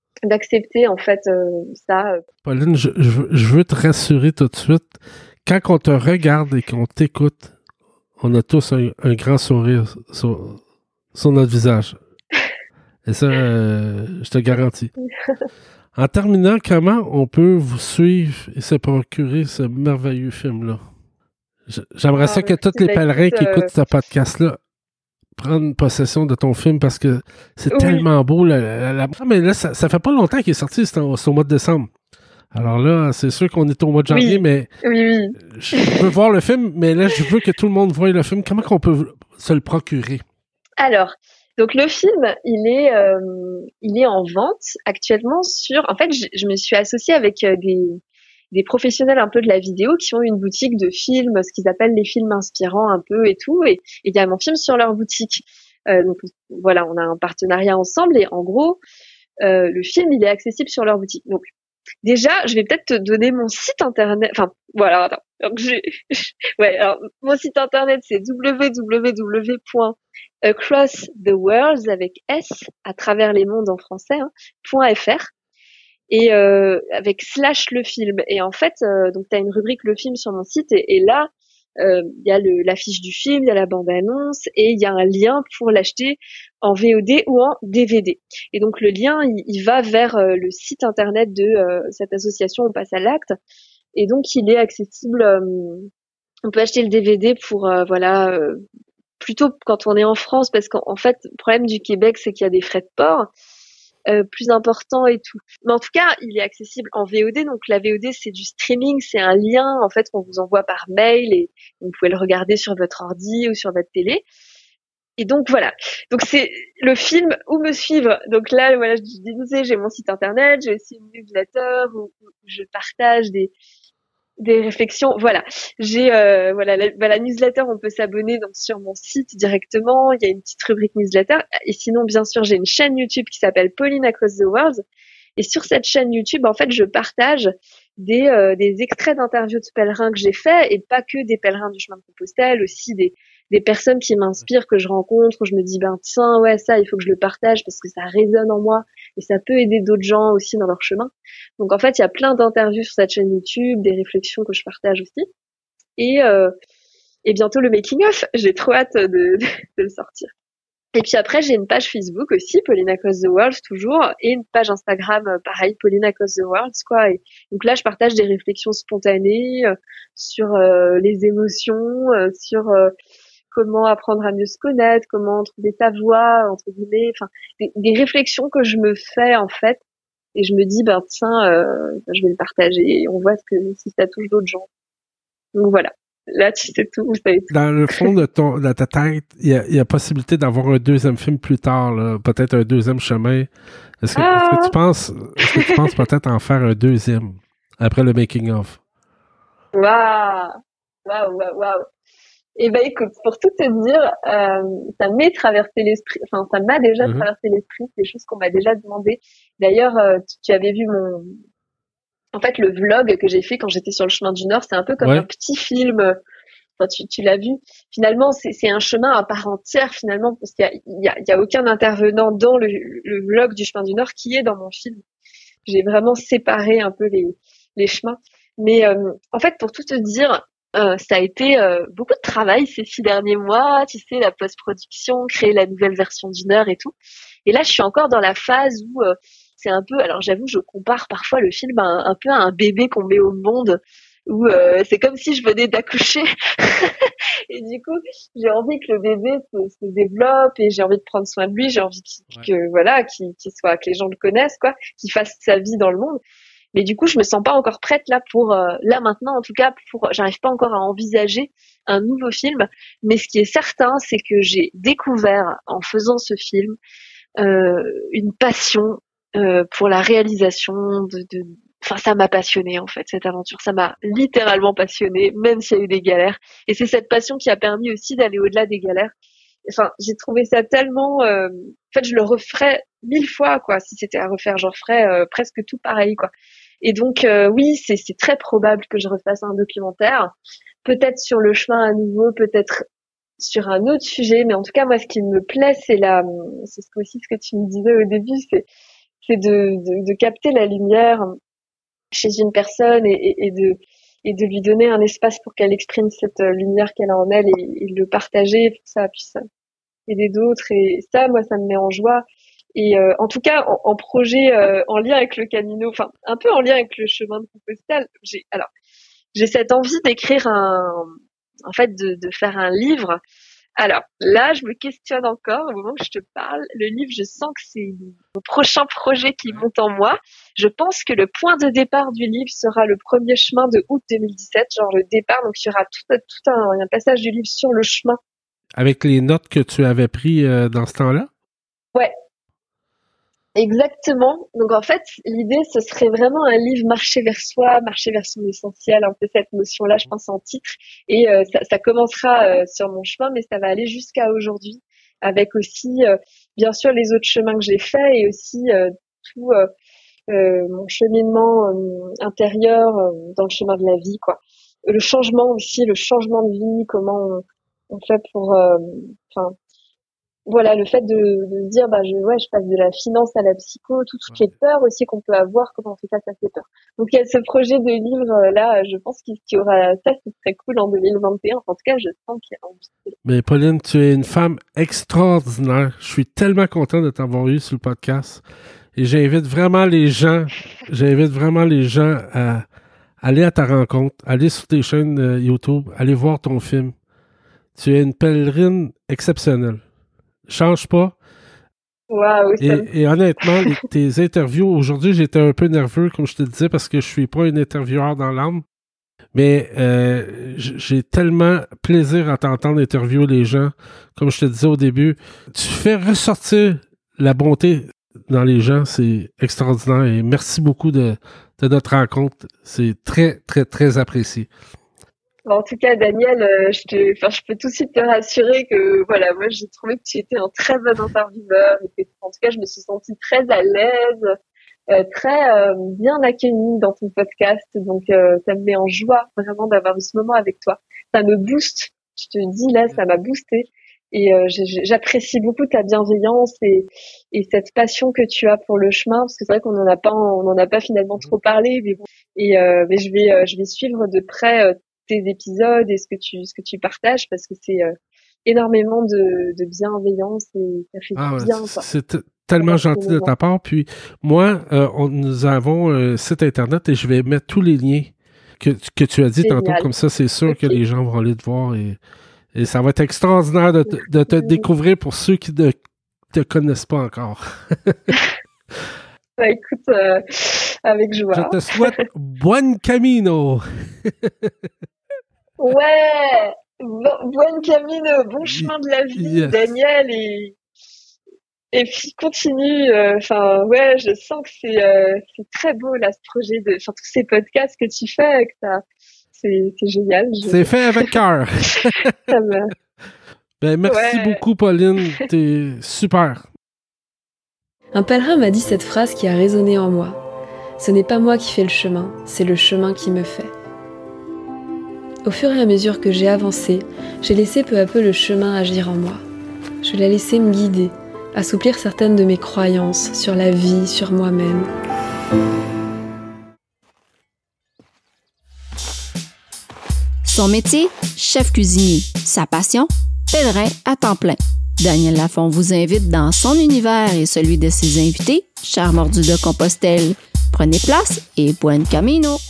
d'accepter en fait ça. Pauline, je veux te rassurer tout de suite. Quand on te regarde et qu'on t'écoute, on a tous un grand sourire sur notre visage. Et ça, je te garantis. En terminant, comment on peut vous suivre et se procurer ce merveilleux film-là? J'aimerais ça que tous les pèlerins qui écoutent ce podcast-là prennent possession de ton film parce que c'est tellement beau. Mais là, ça fait pas longtemps qu'il est sorti, c'est au mois de décembre. Alors là, c'est sûr qu'on est au mois de janvier, mais je veux voir le film, mais là, je veux que tout le monde voie le film. Comment qu'on peut se le procurer? Alors, donc le film, il est en vente actuellement sur... En fait, je me suis associée avec des professionnels un peu de la vidéo qui ont une boutique de films, ce qu'ils appellent les films inspirants un peu et tout, et il y a mon film sur leur boutique. Donc voilà, on a un partenariat ensemble et en gros, le film, il est accessible sur leur boutique. Donc déjà, je vais peut-être te donner mon site internet. Enfin, voilà. Attends. Donc, alors, mon site internet, c'est www.acrosstheworlds avec S à travers les mondes en français, .fr et avec / le film. Et en fait, donc t'as une rubrique le film sur mon site et là, il y a l'affiche du film, il y a la bande-annonce et il y a un lien pour l'acheter en VOD ou en DVD. Et donc le lien, il va vers le site internet de cette association On passe à l'acte. Et donc il est accessible. On peut acheter le DVD pour plutôt quand on est en France, parce qu'en fait le problème du Québec, c'est qu'il y a des frais de port plus importants et tout. Mais en tout cas, il est accessible en VOD. Donc la VOD, c'est du streaming, c'est un lien en fait qu'on vous envoie par mail et vous pouvez le regarder sur votre ordi ou sur votre télé. Et donc voilà. Donc c'est le film où me suivre. Donc là, voilà, je disais, j'ai mon site internet, j'ai aussi une newsletter où je partage des réflexions. Voilà. J'ai la newsletter, on peut s'abonner donc sur mon site directement. Il y a une petite rubrique newsletter. Et sinon, bien sûr, j'ai une chaîne YouTube qui s'appelle Pauline Across the Worlds. Et sur cette chaîne YouTube, en fait, je partage des extraits d'interviews de pèlerins que j'ai fait, et pas que des pèlerins du chemin de Compostelle, aussi des personnes qui m'inspirent, que je rencontre, où je me dis, tiens, ouais, ça, il faut que je le partage parce que ça résonne en moi et ça peut aider d'autres gens aussi dans leur chemin. Donc, en fait, il y a plein d'interviews sur cette chaîne YouTube, des réflexions que je partage aussi. Et bientôt le making of. J'ai trop hâte de le sortir. Et puis après, j'ai une page Facebook aussi, Pauline Across the Worlds toujours, et une page Instagram, pareil, Pauline Across the Worlds, quoi. Et donc là, je partage des réflexions spontanées sur les émotions, sur comment apprendre à mieux se connaître, comment trouver sa voie, entre guillemets, enfin, des réflexions que je me fais, en fait, et je me dis, tiens, je vais le partager, et on voit si ça touche d'autres gens. Donc voilà. Là, tu sais tout, vous savez tout. Dans le fond de ta tête, il y a possibilité d'avoir un deuxième film plus tard, là, peut-être un deuxième chemin. Est-ce que tu penses peut-être en faire un deuxième après le making of? Waouh! Eh ben, écoute, pour tout te dire, ça m'est traversé l'esprit, enfin, ça m'a déjà traversé l'esprit, des choses qu'on m'a déjà demandé. D'ailleurs, tu avais vu en fait, le vlog que j'ai fait quand j'étais sur le chemin du Nord, c'est un peu comme un petit film. Enfin, tu l'as vu. Finalement, c'est un chemin à part entière, finalement, parce qu'il y a aucun intervenant dans le vlog du chemin du Nord qui est dans mon film. J'ai vraiment séparé un peu les chemins. Mais, en fait, pour tout te dire, ça a été beaucoup de travail ces 6 derniers mois. Tu sais, la post-production, créer la nouvelle version d'une heure et tout. Et là, je suis encore dans la phase où, c'est un peu, alors j'avoue, je compare parfois le film un peu à un bébé qu'on met au monde, où c'est comme si je venais d'accoucher. Et du coup, j'ai envie que le bébé se développe et j'ai envie de prendre soin de lui, j'ai envie qu'il soit, que les gens le connaissent, quoi, qu'il fasse sa vie dans le monde. Mais du coup, je me sens pas encore prête là pour, là maintenant, en tout cas, j'arrive pas encore à envisager un nouveau film. Mais ce qui est certain, c'est que j'ai découvert en faisant ce film une passion pour la réalisation enfin, ça m'a passionnée, en fait, cette aventure. Ça m'a littéralement passionnée, même s'il y a eu des galères. Et c'est cette passion qui a permis aussi d'aller au-delà des galères. Enfin, j'ai trouvé ça tellement, en fait, je le referais 1000 fois, quoi. Si c'était à refaire, j'en referais presque tout pareil, quoi. Et donc, oui, c'est très probable que je refasse un documentaire. Peut-être sur le chemin à nouveau, peut-être sur un autre sujet. Mais en tout cas, moi, ce qui me plaît, c'est ce que tu me disais au début, c'est de capter la lumière chez une personne et de lui donner un espace pour qu'elle exprime cette lumière qu'elle a en elle et le partager pour que ça puisse aider d'autres. Et ça, moi, ça me met en joie. Et en tout cas, en projet en lien avec le Camino, enfin un peu en lien avec le chemin de Compostelle, j'ai cette envie d'écrire de faire un livre. Alors là, je me questionne encore au moment que je te parle. Le livre, je sens que c'est le prochain projet qui monte en moi. Je pense que le point de départ du livre sera le premier chemin de août 2017, genre le départ. Donc il y aura tout un passage du livre sur le chemin. Avec les notes que tu avais prises dans ce temps-là? Ouais. Exactement. Donc en fait, l'idée, ce serait vraiment un livre marcher vers soi, marcher vers son essentiel, un peu cette notion-là, je pense, en titre. Et ça commencera sur mon chemin, mais ça va aller jusqu'à aujourd'hui, avec aussi, bien sûr, les autres chemins que j'ai faits et aussi tout mon cheminement intérieur dans le chemin de la vie, quoi. Le changement aussi, le changement de vie, comment on fait pour, voilà, le fait de se dire, je passe de la finance à la psycho, toutes les peurs aussi qu'on peut avoir, comment on fait face à ces peurs. Donc, il y a ce projet de livre, là, je pense qu'il y aura ça, ce serait cool en 2021. En tout cas, je sens qu'il y a envie. Mais Pauline, tu es une femme extraordinaire. Je suis tellement content de t'avoir eu sur le podcast. Et j'invite vraiment les gens à aller à ta rencontre, aller sur tes chaînes YouTube, aller voir ton film. Tu es une pèlerine exceptionnelle. Change pas. Wow, et honnêtement, tes interviews, aujourd'hui, j'étais un peu nerveux, comme je te disais, parce que je suis pas un intervieweur dans l'âme. Mais j'ai tellement plaisir à t'entendre interviewer les gens. Comme je te disais au début, tu fais ressortir la bonté dans les gens. C'est extraordinaire. Et merci beaucoup de notre rencontre. C'est très, très, très apprécié. En tout cas, Daniel, je peux tout de suite te rassurer que, voilà, moi, j'ai trouvé que tu étais un très bon intervieweur. En tout cas, je me suis sentie très à l'aise, très bien accueillie dans ton podcast. Donc, ça me met en joie vraiment d'avoir eu ce moment avec toi. Ça me booste. Je te dis, là, ça m'a boosté. Et j'apprécie beaucoup ta bienveillance et cette passion que tu as pour le chemin, parce que c'est vrai qu'on n'en a pas finalement trop parlé, mais bon. Mais je vais suivre de près tes épisodes et ce que tu partages, parce que c'est énormément de bienveillance et ça fait du bien. C'est tellement gentil de ta part. Puis moi, nous avons un site internet et je vais mettre tous les liens que tu as dit tantôt, comme ça c'est sûr que les gens vont aller te voir et ça va être extraordinaire de te découvrir pour ceux qui ne te connaissent pas encore. Écoute, avec joie. Je te souhaite buen camino. Ouais, buen camino, bon chemin de la vie, yes. Daniel, et puis continue. Je sens que c'est très beau là ce projet tous ces podcasts que tu fais, c'est génial. C'est fait avec cœur. Merci beaucoup, Pauline, t'es super. Un pèlerin m'a dit cette phrase qui a résonné en moi. Ce n'est pas moi qui fais le chemin, c'est le chemin qui me fait. Au fur et à mesure que j'ai avancé, j'ai laissé peu à peu le chemin agir en moi. Je l'ai laissé me guider, assouplir certaines de mes croyances sur la vie, sur moi-même. Son métier, chef cuisinier. Sa passion, pèlerin à temps plein. Daniel Lafont vous invite dans son univers et celui de ses invités, chers mordus de Compostelle. Prenez place et buen camino!